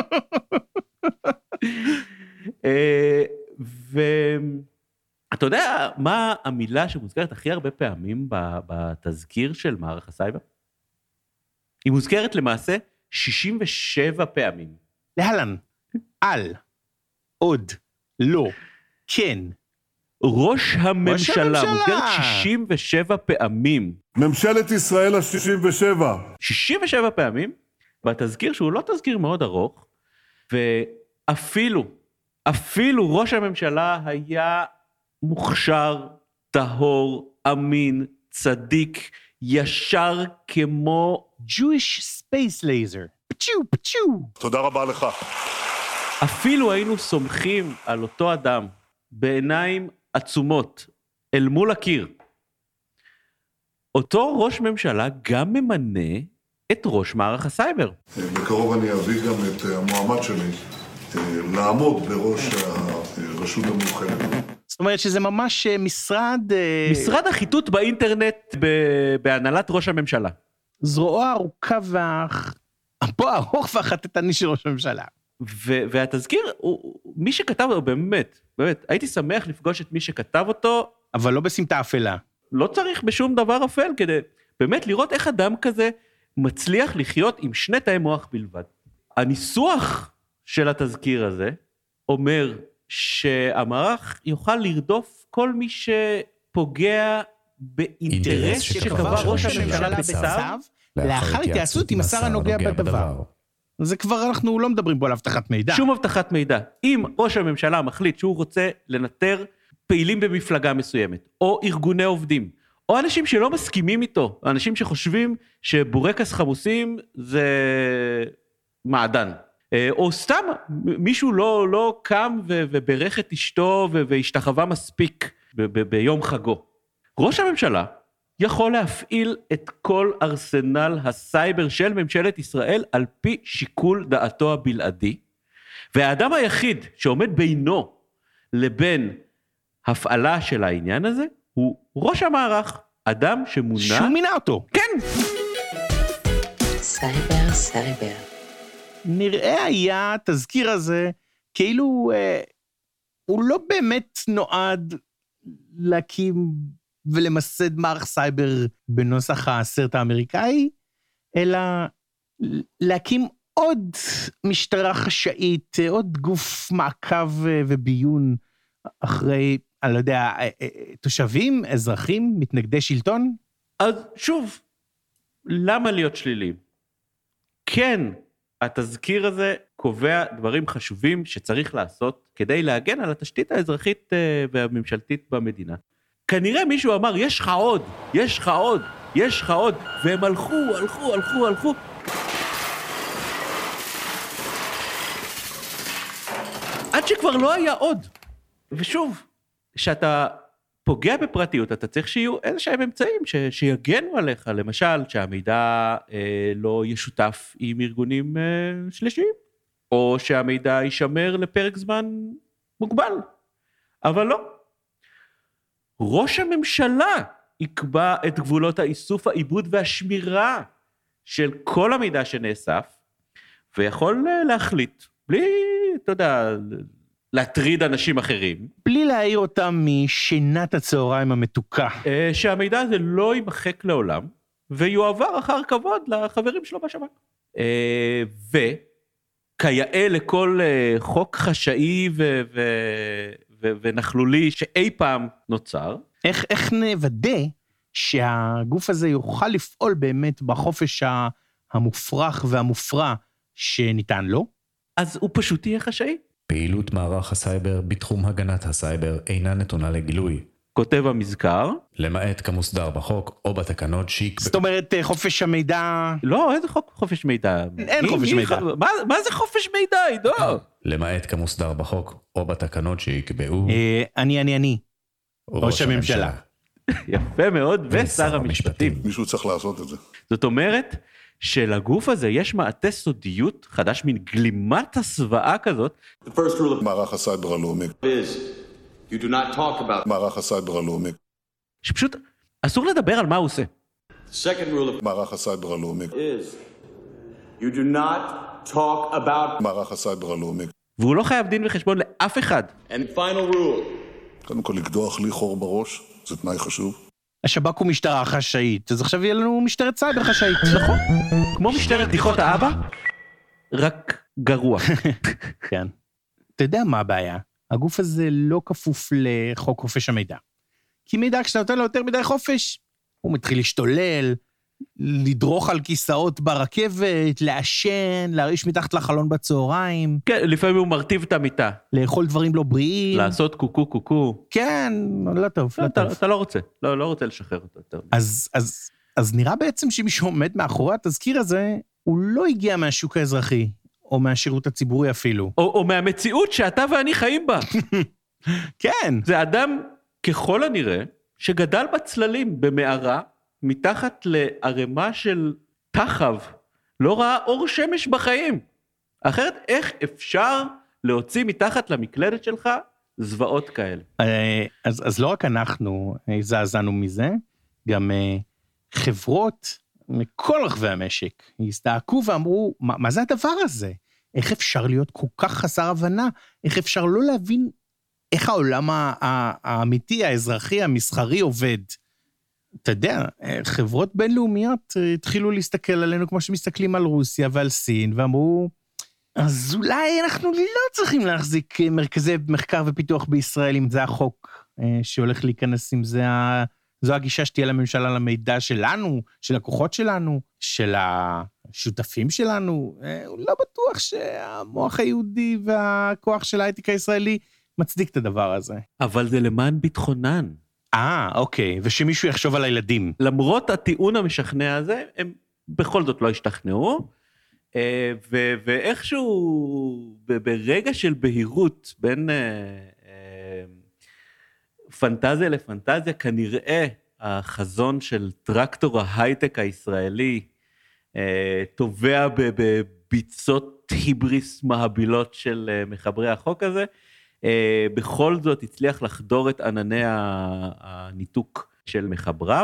ואתה יודע מה המילה שמוזכרת הכי הרבה פעמים בתזכיר של מערך הסייבר? היא מוזכרת למעשה שישים ושבע פעמים.
להלן, על, עוד, לא, כן.
ראש הממשלה מוזכרת שישים ושבע פעמים.
ממשלת ישראל ה-שישים ושבע.
שישים ושבע פעמים, בתזכיר שהוא לא תזכיר מאוד ארוך, ואפילו, אפילו ראש הממשלה היה מוכשר, טהור, אמין, צדיק, ישר כמו
Jewish Space Laser. פצ'ו, פצ'ו.
תודה רבה לך.
אפילו היינו סומכים על אותו אדם בעיניים עצומות אל מול הקיר. אותו ראש ממשלה גם ממנה את ראש מערך הסייבר.
בקרוב אני אביא גם את המועמד שלי לעמוד בראש הרשות המאוחדת.
זאת אומרת שזה ממש משרד...
משרד החיתות באינטרנט בהנהלת ראש הממשלה.
זרועו הארוכה והאפו הארוך והחטטני של ראש הממשלה.
והתזכיר, מי שכתב אותו באמת, באמת, הייתי שמח לפגוש את מי שכתב אותו.
אבל לא בסמטה אפלה.
לא צריך בשום דבר אפל כדי באמת לראות איך אדם כזה מצליח לחיות עם שני תאי מוח בלבד. הניסוח של התזכיר הזה אומר שהמערך יוכל לרדוף כל מי שפוגע באינטרס שקבע ראש הממשלה בצו,
לאחר התייעצות עם השר הנוגע בדבר. זה כבר אנחנו לא מדברים פה על הבטחת מידע.
שום הבטחת מידע. אם ראש הממשלה מחליט שהוא רוצה לנטר פעילים במפלגה מסוימת, או ארגוני עובדים, או אנשים שלא מסכימים איתו, אנשים שחושבים שבורקס חמוסים זה מעדן. או סתם מישהו לא, לא קם וברך את אשתו והשתחווה מספיק ב- ב- ביום חגו. ראש הממשלה יכול להפעיל את כל ארסנל הסייבר של ממשלת ישראל על פי שיקול דעתו הבלעדי, והאדם היחיד שעומד בינו לבין הפעלה של העניין הזה, הוא ראש המערך, אדם שמונה...
שהוא מינה אותו.
כן.
סייבר, סייבר.
נראה היה התזכיר הזה, כאילו אה, הוא לא באמת נועד להקים ולמסד מערך סייבר בנוסח הסרט האמריקאי, אלא להקים עוד משטרה חשאית, עוד גוף מעקב וביון אחרי, אני לא יודע, תושבים, אזרחים, מתנגדי שלטון?
אז שוב, למה להיות שליליים? כן, התזכיר הזה קובע דברים חשובים שצריך לעשות כדי להגן על התשתית האזרחית והממשלתית במדינה. כנראה מישהו אמר, יש לך עוד, יש לך עוד, יש לך עוד, והם הלכו, הלכו, הלכו, הלכו. עד שכבר לא היה עוד. ושוב, כשאתה פוגע בפרטיות, אתה צריך שיהיו איזשהם אמצעים ש, שיגנו עליך, למשל, שהמידע אה, לא ישותף עם ארגונים אה, שלישיים, או שהמידע יישמר לפרק זמן מוגבל. אבל לא. ראש הממשלה יקבע את גבולות האיסוף, העיבוד והשמירה של כל המידע שנאסף, ויכול להחליט, בלי, אתה יודע, להטריד אנשים אחרים.
בלי להעיר אותם משינת הצהריים המתוקה.
שהמידע הזה לא יימחק לעולם, ויועבר אחר כבוד לחברים שלו בשב"כ. וכיאה לכל חוק חשאי ו- ו- ו- ונחלולי שאי פעם נוצר.
איך, איך נוודא שהגוף הזה יוכל לפעול באמת בחופש המופרך והמופרע שניתן לו?
אז הוא פשוט יהיה חשאי.
פעילות מערך הסייבר בתחום הגנת הסייבר אינה נתונה לגילוי.
כותב המזכר.
למעט כמוסדר בחוק או בתקנות שיקבעו.
זאת אומרת חופש המידע...
לא, איזה חוק חופש מידע?
אין חופש מידע.
מה, מה זה חופש מידע, עידו?
למעט כמוסדר בחוק או בתקנות שיקבעו.
אני, אני, אני. ראש הממשלה.
יפה מאוד, ושר המשפטים.
מישהו צריך לעשות את זה.
זאת אומרת שלגוף הזה יש מעטה סודיות חדש, מן גלימת הסוואה כזאת.
מערך הסייבר הלאומי.
You do not talk about
מערך הסייבר הלאומי.
שפשוט אסור לדבר על מה הוא עושה.
The second rule of
מערך הסייבר הלאומי.
is you do not talk about
מערך הסייבר הלאומי.
והוא לא חייב דין וחשבון לאף אחד.
And final rule.
קודם כל לקדוח לי חור בראש, זה תנאי חשוב.
השב"כ הוא משטרה חשאית, אז עכשיו יהיה לנו משטרת סייבר חשאית.
נכון. כמו משטרת בדיחות האבא, רק גרוע.
כן. אתה יודע מה הבעיה? הגוף הזה לא כפוף לחוק חופש המידע. כי מידע כשאתה נותן לו יותר מדי חופש, הוא מתחיל להשתולל, לדרוך על כיסאות ברכבת, לעשן, להרעיש מתחת לחלון בצהריים.
כן, לפעמים הוא מרטיב את המיטה.
לאכול דברים לא בריאים.
לעשות קוקו קוקו.
כן, לא טוב, לא טוב.
אתה לא רוצה, לא רוצה לשחרר אותו יותר.
אז, אז, אז נראה בעצם שמישהו עומד מאחורי התזכיר הזה, הוא לא הגיע מהשוק האזרחי. או מהשירות הציבורי אפילו.
או, או מהמציאות שאתה ואני חיים בה.
כן.
זה אדם, ככל הנראה, שגדל בצללים במערה, מתחת לערימה של תחב, לא ראה אור שמש בחיים. אחרת, איך אפשר להוציא מתחת למקלדת שלך זוועות כאלה?
אז, אז לא רק אנחנו הזעזענו מזה, גם חברות מכל רחבי המשק הסתעקו ואמרו, מה, מה זה הדבר הזה? איך אפשר להיות כל כך חסר הבנה? איך אפשר לא להבין איך העולם האמיתי, האזרחי, המסחרי עובד? אתה יודע, חברות בינלאומיות התחילו להסתכל עלינו כמו שמסתכלים על רוסיה ועל סין, ואמרו, אז אולי אנחנו לא צריכים להחזיק מרכזי מחקר ופיתוח בישראל, אם זה החוק שהולך להיכנס, אם זה ה... זו הגישה שתהיה לממשלה למידע שלנו, של הכוחות שלנו, של השותפים שלנו. לא בטוח שהמוח היהודי והכוח של האתיקה הישראלי מצדיק את הדבר הזה.
אבל זה למען ביטחונן.
אה, אוקיי, ושמישהו יחשוב על הילדים.
למרות הטיעון המשכנע הזה, הם בכל זאת לא השתכנעו, ו- ואיכשהו ברגע של בהירות בין פנטזיה לפנטזיה, כנראה החזון של טרקטור ההייטק הישראלי תובע בביצות היבריס מהבילות של מחברי החוק הזה, בכל זאת הצליח לחדור את ענני הניתוק של מחבריו,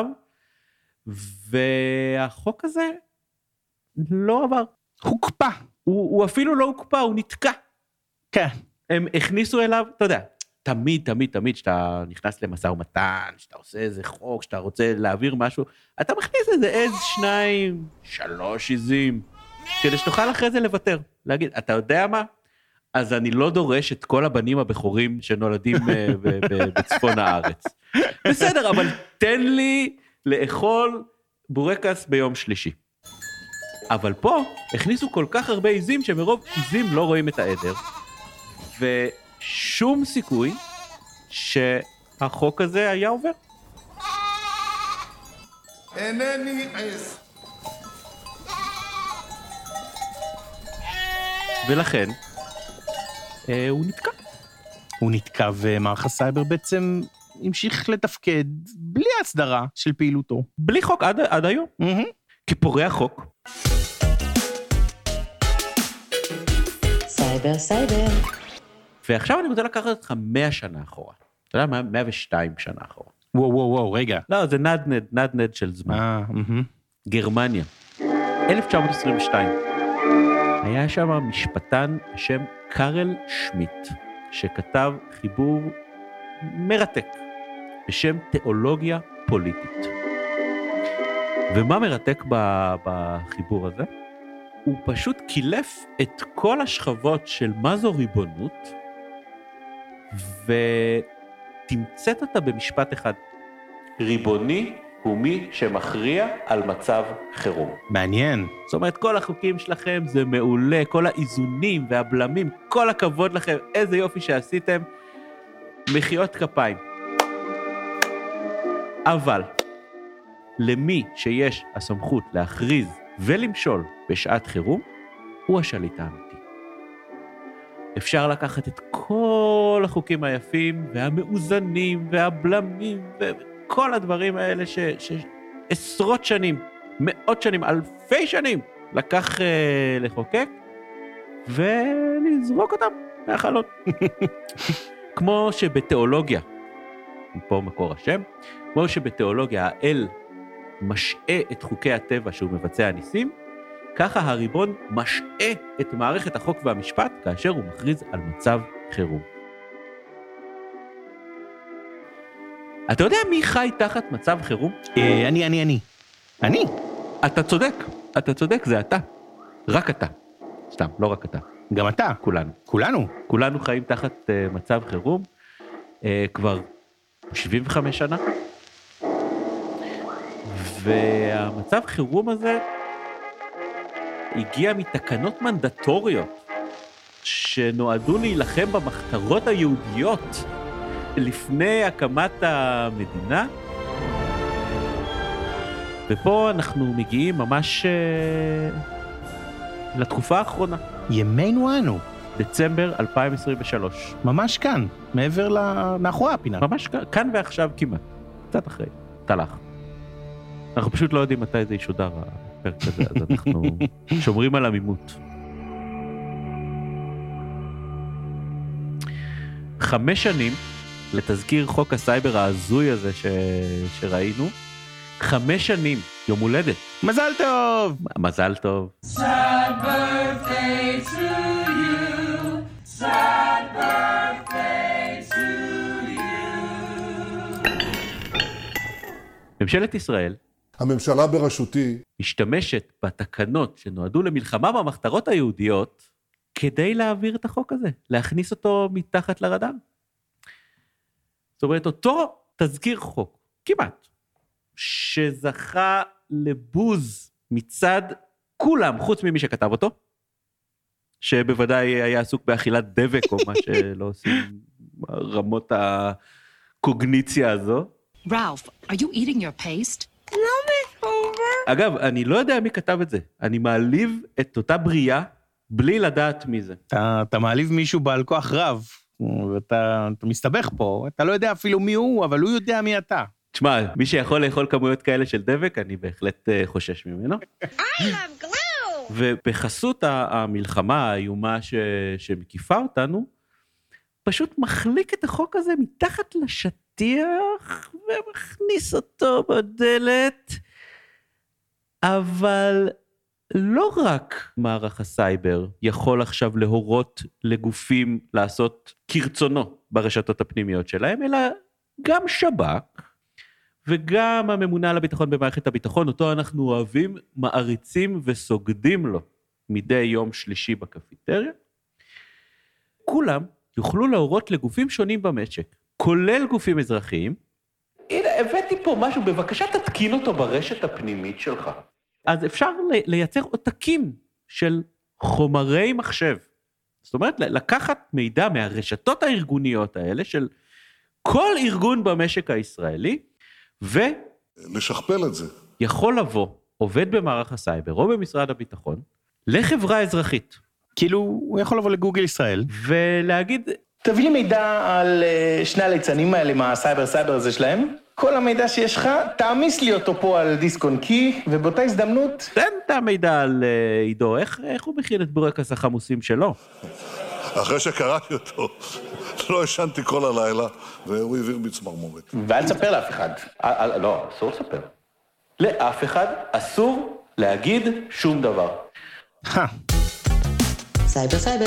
והחוק הזה לא עבר.
הוקפא.
הוא, הוא אפילו לא הוקפא, הוא נתקע.
כן.
הם הכניסו אליו, אתה יודע, תמיד, תמיד, תמיד, שאתה נכנס למשא ומתן, שאתה עושה איזה חוק, שאתה רוצה להעביר משהו, אתה מכניס איזה עז, שניים, שלוש עזים, כדי שתוכל אחרי זה לוותר. להגיד, אתה יודע מה? אז אני לא דורש את כל הבנים הבכורים שנולדים בצפון הארץ. בסדר, אבל תן לי לאכול בורקס ביום שלישי. אבל פה הכניסו כל כך הרבה עזים, שמרוב עזים לא רואים את העדר, ושום סיכוי שהחוק הזה היה עובר.
אינני עז.
ולכן, אה, הוא נתקע.
הוא נתקע, ומערך הסייבר בעצם המשיך לתפקד בלי הסדרה של פעילותו.
בלי חוק עד, עד היום.
Mm-hmm.
כפורע חוק.
סייבר, סייבר.
ועכשיו אני רוצה לקחת אותך מאה שנה אחורה. אתה יודע, מאה ושתיים שנה אחורה.
וואו, וואו, וואו, רגע.
לא, זה נדנד, נדנד של זמן.
אה, mm-hmm.
גרמניה. אלף תשע מאות עשרים ושתיים. היה שם משפטן בשם קארל שמיט, שכתב חיבור מרתק בשם תיאולוגיה פוליטית. ומה מרתק בחיבור הזה? הוא פשוט קילף את כל השכבות של מה זו ריבונות, ותמצאת אותה במשפט אחד. ריבוני הוא מי שמכריע על מצב חירום.
מעניין.
זאת אומרת, כל החוקים שלכם זה מעולה, כל האיזונים והבלמים, כל הכבוד לכם, איזה יופי שעשיתם, מחיאות כפיים. אבל, למי שיש הסמכות להכריז ולמשול בשעת חירום, הוא השליט האמיתי. אפשר לקחת את כל החוקים היפים והמאוזנים והבלמים וכל הדברים האלה ש... שעשרות שנים, מאות שנים, אלפי שנים לקח אה, לחוקק ולזרוק אותם מהחלון. כמו שבתיאולוגיה, פה מקור השם, כמו שבתיאולוגיה האל משעה את חוקי הטבע שהוא מבצע ניסים, ככה הריבון משעה את מערכת החוק והמשפט כאשר הוא מכריז על מצב חירום. אתה יודע מי חי תחת מצב חירום?
אה, אני, אני, אני. אני?
אתה צודק, אתה צודק, זה אתה. רק אתה. סתם, לא רק אתה.
גם אתה?
כולנו.
כולנו?
כולנו חיים תחת uh, מצב חירום, uh, כבר שבעים וחמש שנה. והמצב חירום הזה הגיע מתקנות מנדטוריות שנועדו להילחם במחתרות היהודיות לפני הקמת המדינה. ופה אנחנו מגיעים ממש לתקופה האחרונה.
ימינו אנו.
דצמבר אלפיים עשרים ושלוש.
ממש כאן, מעבר מאחורי הפינה.
ממש כאן, כאן ועכשיו כמעט. קצת אחרי, תלך. אנחנו פשוט לא יודעים מתי זה ישודר הפרק הזה, אז אנחנו שומרים על עמימות. חמש שנים לתזכיר חוק הסייבר ההזוי הזה ש... שראינו, חמש שנים, יום הולדת.
מזל טוב!
מזל טוב.
Sad birthday to you, sad birthday to you.
ממשלת ישראל,
הממשלה בראשותי,
משתמשת בתקנות שנועדו למלחמה במחתרות היהודיות, כדי להעביר את החוק הזה, להכניס אותו מתחת לרדאר. זאת אומרת, אותו תזכיר חוק, כמעט, שזכה לבוז מצד כולם, חוץ ממי שכתב אותו, שבוודאי היה עסוק באכילת דבק, או מה שלא עושים רמות הקוגניציה הזו.
Ralph, are you eating your paste?
אגב, אני לא יודע מי כתב את זה. אני מעליב את אותה בריאה, בלי לדעת מי זה.
אתה, אתה מעליב מישהו בעל כוח רב, ואתה אתה מסתבך פה, אתה לא יודע אפילו מי הוא, אבל הוא יודע מי אתה.
תשמע, מי שיכול לאכול כמויות כאלה של דבק, אני בהחלט חושש ממנו. ובחסות המלחמה האיומה ש... שמקיפה אותנו, פשוט מחליק את החוק הזה מתחת לשטיח, ומכניס אותו בדלת, אבל לא רק מערך הסייבר יכול עכשיו להורות לגופים לעשות כרצונו ברשתות הפנימיות שלהם, אלא גם שב"כ, וגם הממונה על הביטחון במערכת הביטחון, אותו אנחנו אוהבים, מעריצים וסוגדים לו מדי יום שלישי בקפיטריה. כולם יוכלו להורות לגופים שונים במשק, כולל גופים אזרחיים. הנה, הבאתי פה משהו, בבקשה תתקין אותו ברשת הפנימית שלך. אז אפשר לייצר עותקים של חומרי מחשב. זאת אומרת, לקחת מידע מהרשתות הארגוניות האלה, של כל ארגון במשק הישראלי, ו...
לשכפל את זה.
יכול לבוא, עובד במערך הסייבר, או במשרד הביטחון, לחברה אזרחית.
כאילו, הוא יכול לבוא לגוגל ישראל.
ולהגיד...
תביא לי מידע על שני הליצנים האלה, מה הסייבר סייבר הזה שלהם. כל המידע שיש לך, תעמיס לי אותו פה על דיסק און קי, ובאותה הזדמנות...
תן את המידע על עידו, איך, איך הוא מכין את בורקס החמוסים שלו?
אחרי שקראתי אותו, לא ישנתי כל הלילה, והוא העביר בי צמרמורת.
ואל תספר לאף אחד.
לא, אסור לספר. לאף אחד אסור להגיד שום דבר.
סייבר סייבר.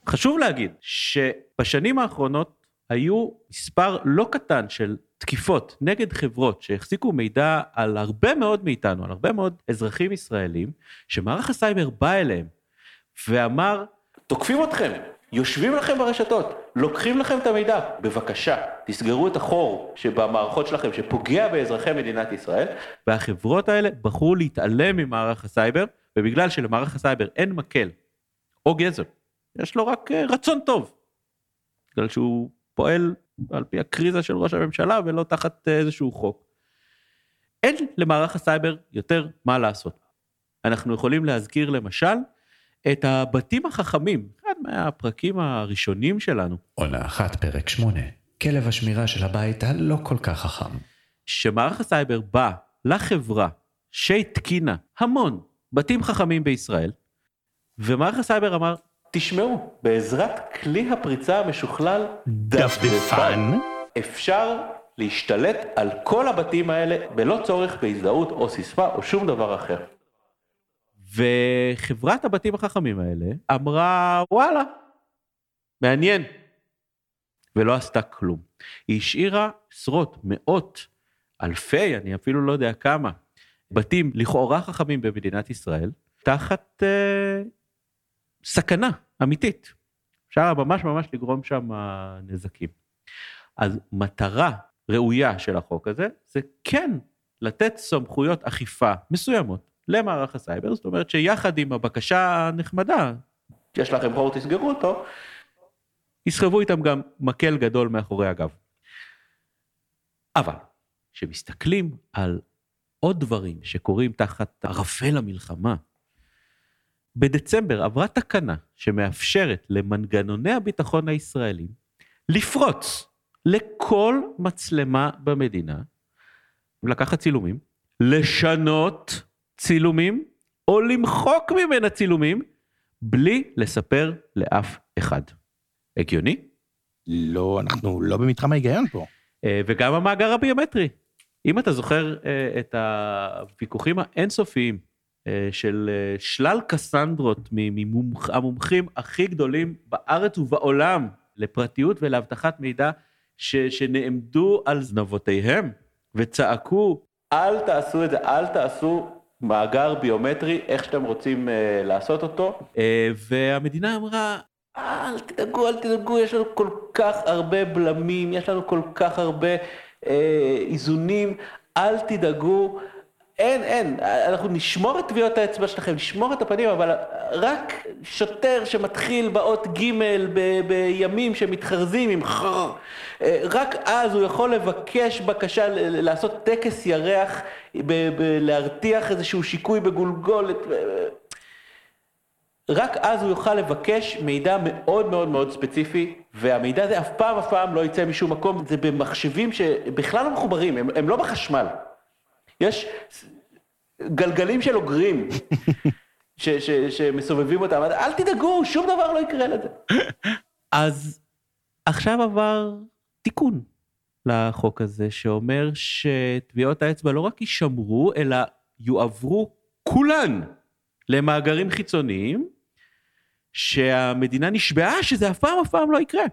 חשוב להגיד שבשנים האחרונות היו מספר לא קטן של תקיפות נגד חברות שהחזיקו מידע על הרבה מאוד מאיתנו, על הרבה מאוד אזרחים ישראלים, שמערך הסייבר בא אליהם ואמר, תוקפים אתכם, יושבים לכם ברשתות, לוקחים לכם את המידע, בבקשה, תסגרו את החור שבמערכות שלכם שפוגע באזרחי מדינת ישראל, והחברות האלה בחרו להתעלם ממערך הסייבר, ובגלל שלמערך הסייבר אין מקל או גזר, יש לו רק רצון טוב, בגלל שהוא פועל על פי הקריזה של ראש הממשלה ולא תחת איזשהו חוק. אין למערך הסייבר יותר מה לעשות. אנחנו יכולים להזכיר למשל את הבתים החכמים, אחד מהפרקים הראשונים שלנו.
עונה אחת, פרק שמונה, כלב השמירה של הבית הלא כל כך חכם.
שמערך הסייבר בא לחברה שהתקינה המון בתים חכמים בישראל, ומערך הסייבר אמר, תשמעו, בעזרת כלי הפריצה המשוכלל דפדפן, אפשר להשתלט על כל הבתים האלה בלא צורך בהזדהות או סיסמה או שום דבר אחר. וחברת הבתים החכמים האלה אמרה, וואלה, מעניין, ולא עשתה כלום. היא השאירה עשרות, מאות, אלפי, אני אפילו לא יודע כמה, בתים לכאורה חכמים במדינת ישראל, תחת אה, סכנה אמיתית. אפשר ממש ממש לגרום שם נזקים. אז מטרה ראויה של החוק הזה, זה כן לתת סמכויות אכיפה מסוימות למערך הסייבר, זאת אומרת שיחד עם הבקשה הנחמדה, יש לכם חור תסגרו אותו, יסחבו איתם גם מקל גדול מאחורי הגב. אבל, כשמסתכלים על עוד דברים שקורים תחת ערפל המלחמה, בדצמבר עברה תקנה שמאפשרת למנגנוני הביטחון הישראלים לפרוץ לכל מצלמה במדינה, ולקחת צילומים, לשנות צילומים, או למחוק ממנה צילומים, בלי לספר לאף אחד. הגיוני?
לא, אנחנו לא במתחם ההיגיון פה.
וגם המאגר הביומטרי. אם אתה זוכר את הוויכוחים האינסופיים של שלל קסנדרות מהמומחים הכי גדולים בארץ ובעולם לפרטיות ולהבטחת מידע ש, שנעמדו על זנבותיהם וצעקו, אל תעשו את זה, אל תעשו מאגר ביומטרי, איך שאתם רוצים uh, לעשות אותו. Uh, והמדינה אמרה, אל תדאגו, אל תדאגו, יש לנו כל כך הרבה בלמים, יש לנו כל כך הרבה uh, איזונים, אל תדאגו, אין, אין, אנחנו נשמור את טביעות האצבע שלכם, נשמור את הפנים, אבל רק שוטר שמתחיל באות ג' ב- בימים שמתחרזים עם חר, רק אז הוא יכול לבקש בקשה ל- לעשות טקס ירח, ב- ב- להרתיח איזשהו שיקוי בגולגולת, רק אז הוא יוכל לבקש מידע מאוד מאוד מאוד ספציפי, והמידע הזה אף פעם אף פעם לא יצא משום מקום, זה במחשבים שבכלל לא מחוברים, הם, הם לא בחשמל. יש גלגלים של אוגרים ש, ש, שמסובבים אותם, אל תדאגו, שום דבר לא יקרה לזה. אז עכשיו עבר תיקון לחוק הזה, שאומר שטביעות האצבע לא רק יישמרו, אלא יועברו כולן למאגרים חיצוניים, שהמדינה נשבעה שזה אף פעם אף פעם לא יקרה.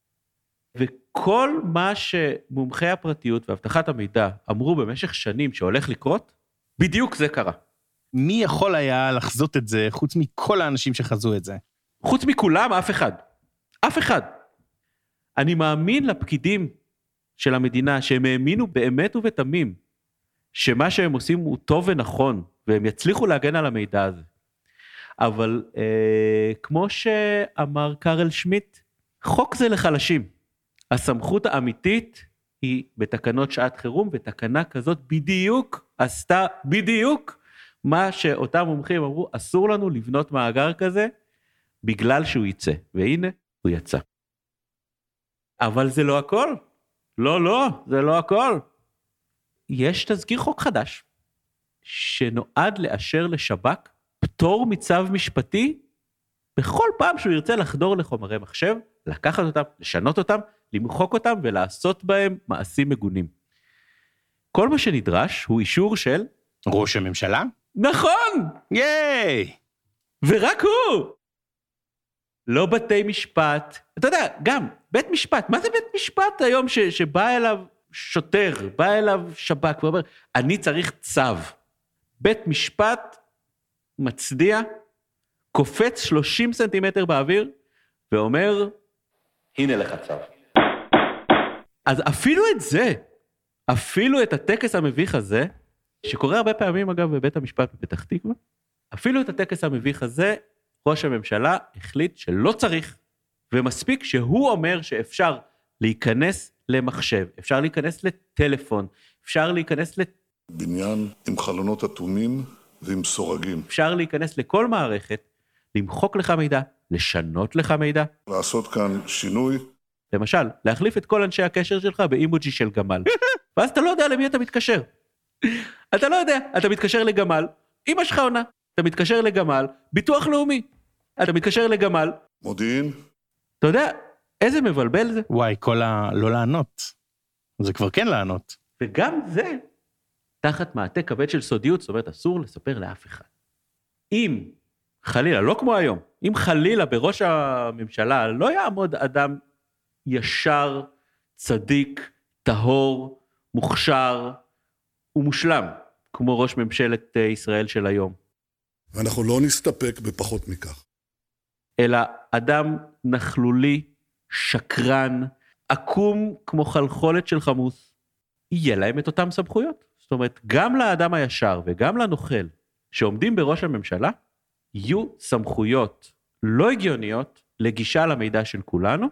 וכל מה שמומחי הפרטיות והבטחת המידע אמרו במשך שנים שהולך לקרות, בדיוק זה קרה.
מי יכול היה לחזות את זה, חוץ מכל האנשים שחזו את זה?
חוץ מכולם, אף אחד. אף אחד. אני מאמין לפקידים של המדינה, שהם האמינו באמת ובתמים, שמה שהם עושים הוא טוב ונכון, והם יצליחו להגן על המידע הזה. אבל אה, כמו שאמר קרל שמיט, חוק זה לחלשים. הסמכות האמיתית היא בתקנות שעת חירום, ותקנה כזאת בדיוק עשתה בדיוק מה שאותם מומחים אמרו, אסור לנו לבנות מאגר כזה, בגלל שהוא יצא, והנה הוא יצא. אבל זה לא הכל. לא, לא, זה לא הכל. יש תזכיר חוק חדש, שנועד לאשר לשב"כ פטור מצו משפטי, בכל פעם שהוא ירצה לחדור לחומרי מחשב, לקחת אותם, לשנות אותם, למחוק אותם ולעשות בהם מעשים מגונים. כל מה שנדרש הוא אישור של
ראש הממשלה?
נכון!
ייי!
ורק הוא! לא בתי משפט. אתה יודע, גם בית משפט, מה זה בית משפט היום ש, שבא אליו שוטר, בא אליו שב"כ ואומר, אני צריך צו. בית משפט מצדיע, קופץ שלושים סנטימטר באוויר, ואומר, הנה לך צו. אז אפילו את זה, אפילו את הטקס המביך הזה, שקורה הרבה פעמים אגב בבית המשפט בפתח תקווה, אפילו את הטקס המביך הזה, ראש הממשלה החליט שלא צריך, ומספיק שהוא אומר שאפשר להיכנס למחשב, אפשר להיכנס לטלפון, אפשר להיכנס לט...
בניין עם חלונות אטומים ועם סורגים.
אפשר להיכנס לכל מערכת, למחוק לך מידע, לשנות לך מידע.
לעשות כאן שינוי.
למשל, להחליף את כל אנשי הקשר שלך באימוג'י של גמל. ואז אתה לא יודע למי אתה מתקשר. אתה לא יודע, אתה מתקשר לגמל, אמא שלך עונה. אתה מתקשר לגמל, ביטוח לאומי. אתה מתקשר לגמל.
מודיעין.
אתה יודע, איזה מבלבל זה?
וואי, כל ה... לא לענות. זה כבר כן לענות.
וגם זה, תחת מעטה כבד של סודיות, זאת אומרת, אסור לספר לאף אחד. אם חלילה, לא כמו היום, אם חלילה בראש הממשלה לא יעמוד אדם ישר, צדיק, טהור, מוכשר ומושלם, כמו ראש ממשלת ישראל של היום.
ואנחנו לא נסתפק בפחות מכך.
אלא אדם נחלולי, שקרן, עקום כמו חלחולת של חמוס, יהיה להם את אותם סמכויות. זאת אומרת, גם לאדם הישר וגם לנוכל שעומדים בראש הממשלה, יהיו סמכויות לא הגיוניות לגישה למידע של כולנו,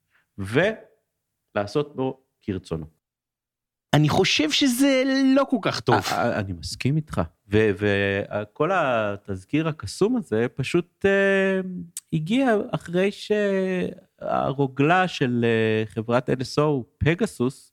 ולעשות בו כרצונו.
אני חושב שזה לא כל כך טוב.
אני מסכים איתך, וכל התזכיר הקסום הזה פשוט הגיע אחרי שהרוגלה של חברת אן אס או, פגסוס,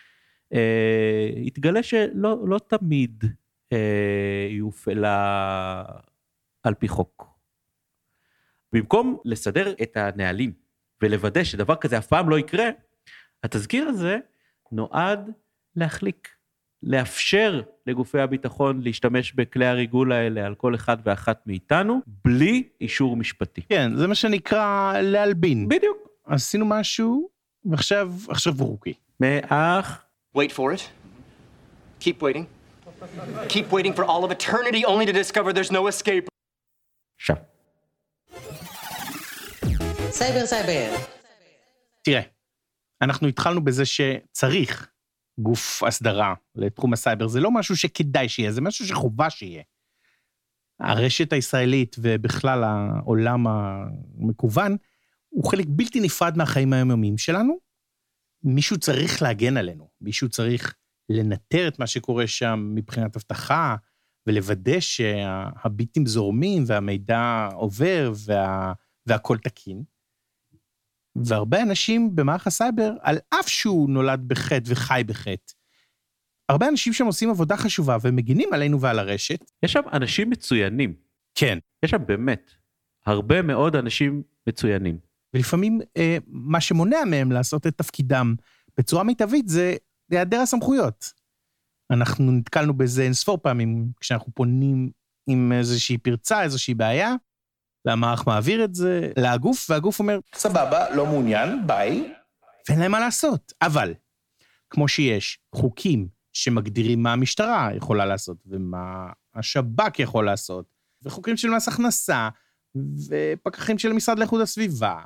התגלה שלא לא תמיד היא הופעלה על פי חוק. במקום לסדר את הנהלים ולוודא שדבר כזה אף פעם לא יקרה, התזכיר הזה נועד להחליק, לאפשר לגופי הביטחון להשתמש בכלי הריגול האלה על כל אחד ואחת מאיתנו, בלי אישור משפטי.
כן, זה מה שנקרא להלבין.
בדיוק.
עשינו משהו, ועכשיו, עכשיו הוא חוקי.
מאח.
Wait for it. Keep waiting. Keep waiting for all of eternity only to discover there's no escape.
שם.
סייבר סייבר.
תראה, אנחנו התחלנו בזה שצריך גוף הסדרה לתחום הסייבר. זה לא משהו שכדאי שיהיה, זה משהו שחובה שיהיה. הרשת הישראלית ובכלל העולם המקוון, הוא חלק בלתי נפרד מהחיים היומיומיים שלנו. מישהו צריך להגן עלינו, מישהו צריך לנטר את מה שקורה שם מבחינת הבטחה, ולוודא שהביטים זורמים והמידע עובר וה... והכל תקין. והרבה אנשים במערך הסייבר, על אף שהוא נולד בחטא וחי בחטא, הרבה אנשים שם עושים עבודה חשובה ומגינים עלינו ועל הרשת.
יש שם אנשים מצוינים.
כן.
יש שם באמת הרבה מאוד אנשים מצוינים.
ולפעמים אה, מה שמונע מהם לעשות את תפקידם בצורה מיטבית זה היעדר הסמכויות. אנחנו נתקלנו בזה אינספור פעמים כשאנחנו פונים עם איזושהי פרצה, איזושהי בעיה, והמערך מעביר את זה לגוף, והגוף אומר, סבבה, לא מעוניין, ביי, ואין להם מה לעשות. אבל, כמו שיש חוקים שמגדירים מה המשטרה יכולה לעשות, ומה השב"כ יכול לעשות, וחוקים של מס הכנסה, ופקחים של המשרד לאיכות הסביבה,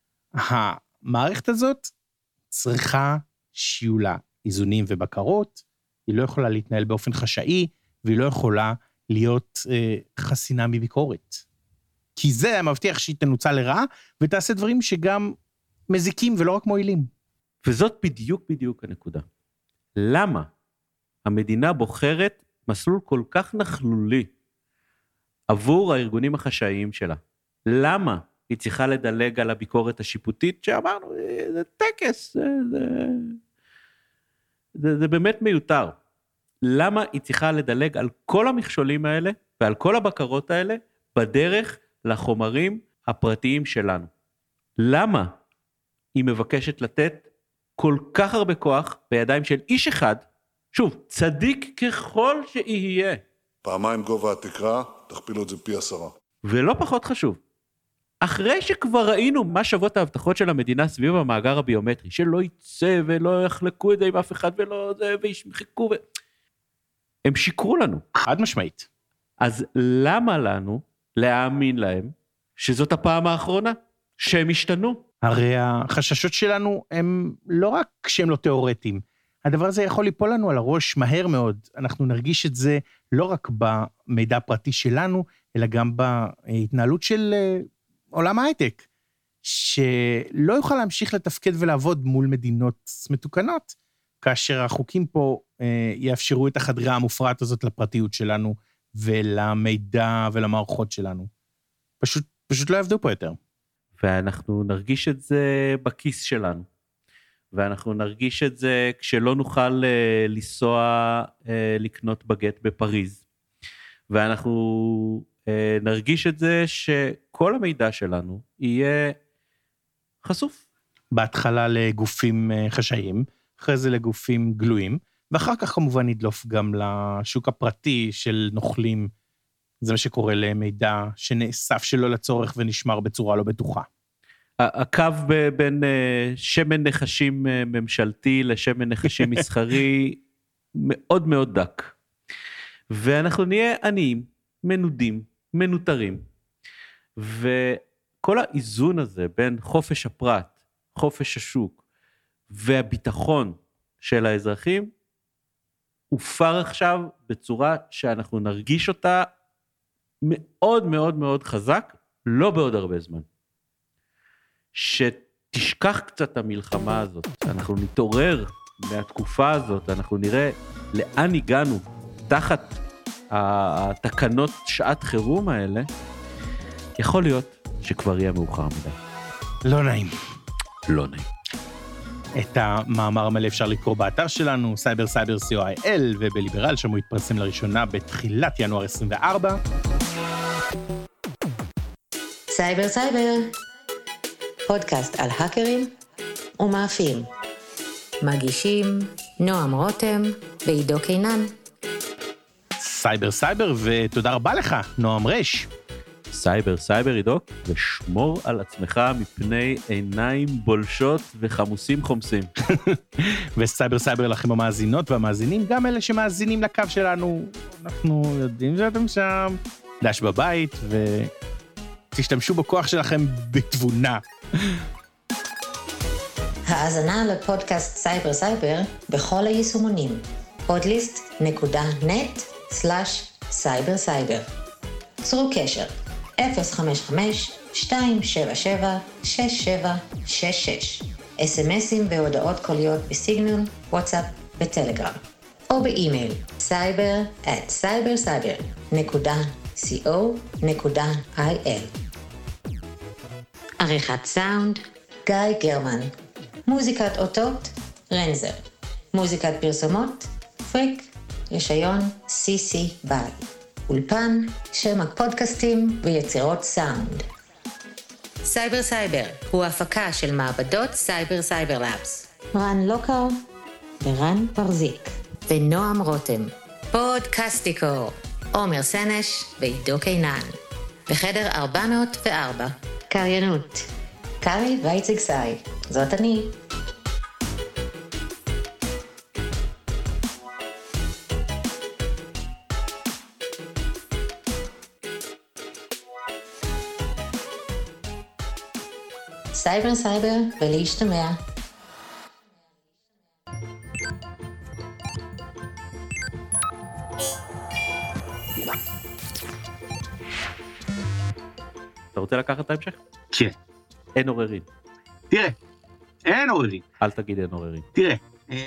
המערכת הזאת צריכה שיהיו לה איזונים ובקרות, היא לא יכולה להתנהל באופן חשאי, והיא לא יכולה להיות אה, חסינה מביקורת. כי זה מבטיח שהיא תנוצל לרעה, ותעשה דברים שגם מזיקים ולא רק מועילים.
וזאת בדיוק בדיוק הנקודה. למה המדינה בוחרת מסלול כל כך נכלולי עבור הארגונים החשאיים שלה? למה היא צריכה לדלג על הביקורת השיפוטית שאמרנו, זה טקס, זה, זה, זה, זה באמת מיותר. למה היא צריכה לדלג על כל המכשולים האלה ועל כל הבקרות האלה בדרך לחומרים הפרטיים שלנו? למה היא מבקשת לתת כל כך הרבה כוח בידיים של איש אחד, שוב, צדיק ככל שיהיה.
פעמיים גובה התקרה, תכפילו את זה פי עשרה.
ולא פחות חשוב, אחרי שכבר ראינו מה שוות ההבטחות של המדינה סביב המאגר הביומטרי, שלא יצא ולא יחלקו את זה עם אף אחד ולא זה, וישמחקו ו... הם שיקרו לנו.
חד משמעית.
אז למה לנו להאמין להם שזאת הפעם האחרונה? שהם השתנו?
הרי החששות שלנו הם לא רק שהם לא תיאורטיים, הדבר הזה יכול ליפול לנו על הראש מהר מאוד, אנחנו נרגיש את זה לא רק במידע הפרטי שלנו, אלא גם בהתנהלות של עולם ההייטק, שלא יוכל להמשיך לתפקד ולעבוד מול מדינות מתוקנות, כאשר החוקים פה יאפשרו את החדרה המופרעת הזאת לפרטיות שלנו, ולמידע ולמערכות שלנו. פשוט, פשוט לא יעבדו פה יותר.
ואנחנו נרגיש את זה בכיס שלנו. ואנחנו נרגיש את זה כשלא נוכל uh, לנסוע uh, לקנות בגט בפריז. ואנחנו uh, נרגיש את זה שכל המידע שלנו יהיה חשוף.
בהתחלה לגופים uh, חשאיים, אחרי זה לגופים גלויים, ואחר כך כמובן נדלוף גם לשוק הפרטי של נוכלים. זה מה שקורה למידע שנאסף שלא לצורך ונשמר בצורה לא בטוחה.
הקו בין שמן נחשים ממשלתי לשמן נחשים מסחרי מאוד מאוד דק. ואנחנו נהיה עניים, מנודים, מנותרים. וכל האיזון הזה בין חופש הפרט, חופש השוק והביטחון של האזרחים, הופר עכשיו בצורה שאנחנו נרגיש אותה מאוד מאוד מאוד חזק, לא בעוד הרבה זמן. שתשכח קצת המלחמה הזאת, אנחנו נתעורר מהתקופה הזאת, אנחנו נראה לאן הגענו תחת התקנות שעת חירום האלה, יכול להיות שכבר יהיה מאוחר מדי.
לא נעים.
לא נעים.
את המאמר המלא אפשר לקרוא באתר שלנו, סייבר סייבר סי או איי אל, ובליברל, שם הוא התפרסם לראשונה בתחילת ינואר עשרים וארבע.
סייבר סייבר, פודקאסט על האקרים ומאפים. מגישים נועם רותם ועידו קינן.
סייבר סייבר, ותודה רבה לך, נועם רש.
סייבר סייבר עידו, ושמור על עצמך מפני עיניים בולשות וחמוסים חומסים.
וסייבר סייבר לכם המאזינות והמאזינים, גם אלה שמאזינים לקו שלנו, אנחנו יודעים שאתם שם, דש בבית, ותשתמשו בכוח שלכם בתבונה.
האזנה לפודקאסט סייבר סייבר בכל היישומונים, פודליסט נקודה נט סלש סייבר סייבר. צרו קשר אפס חמש חמש שתיים שבע שבע שש שבע שש שש, אס-אמסים והודעות קוליות בסיגנל, וואטסאפ וטלגרם, או באימייל סייבר את סייבר סייבר נקודה סי או נקודה איי אל. עריכת סאונד גיא גרמן, מוזיקת אותות רנזר, מוזיקת פרסומות פריק, רישיון סי סי ביי. אולפן, שמע פודקאסטים ויצירות סאונד. סייבר סייבר הוא הפקה של מעבדות סייבר סייבר לאבס. רן לוקר ורן פרזיק ונועם רותם. פודקאסטיקו, עומר סנש ועידו קינן. בחדר ארבע מאות וארבע. קריינות. קרי וייצג סי. זאת אני. סייבר סייבר ולהשתמע.
אתה רוצה לקחת את ההמשך?
כן.
אין עוררין.
תראה, אין עוררין.
אל תגיד אין עוררין.
תראה.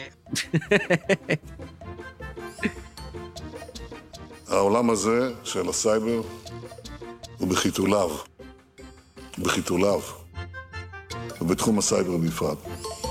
העולם הזה של הסייבר הוא בחיתוליו. בחיתוליו. ובתחום הסייבר בפרט.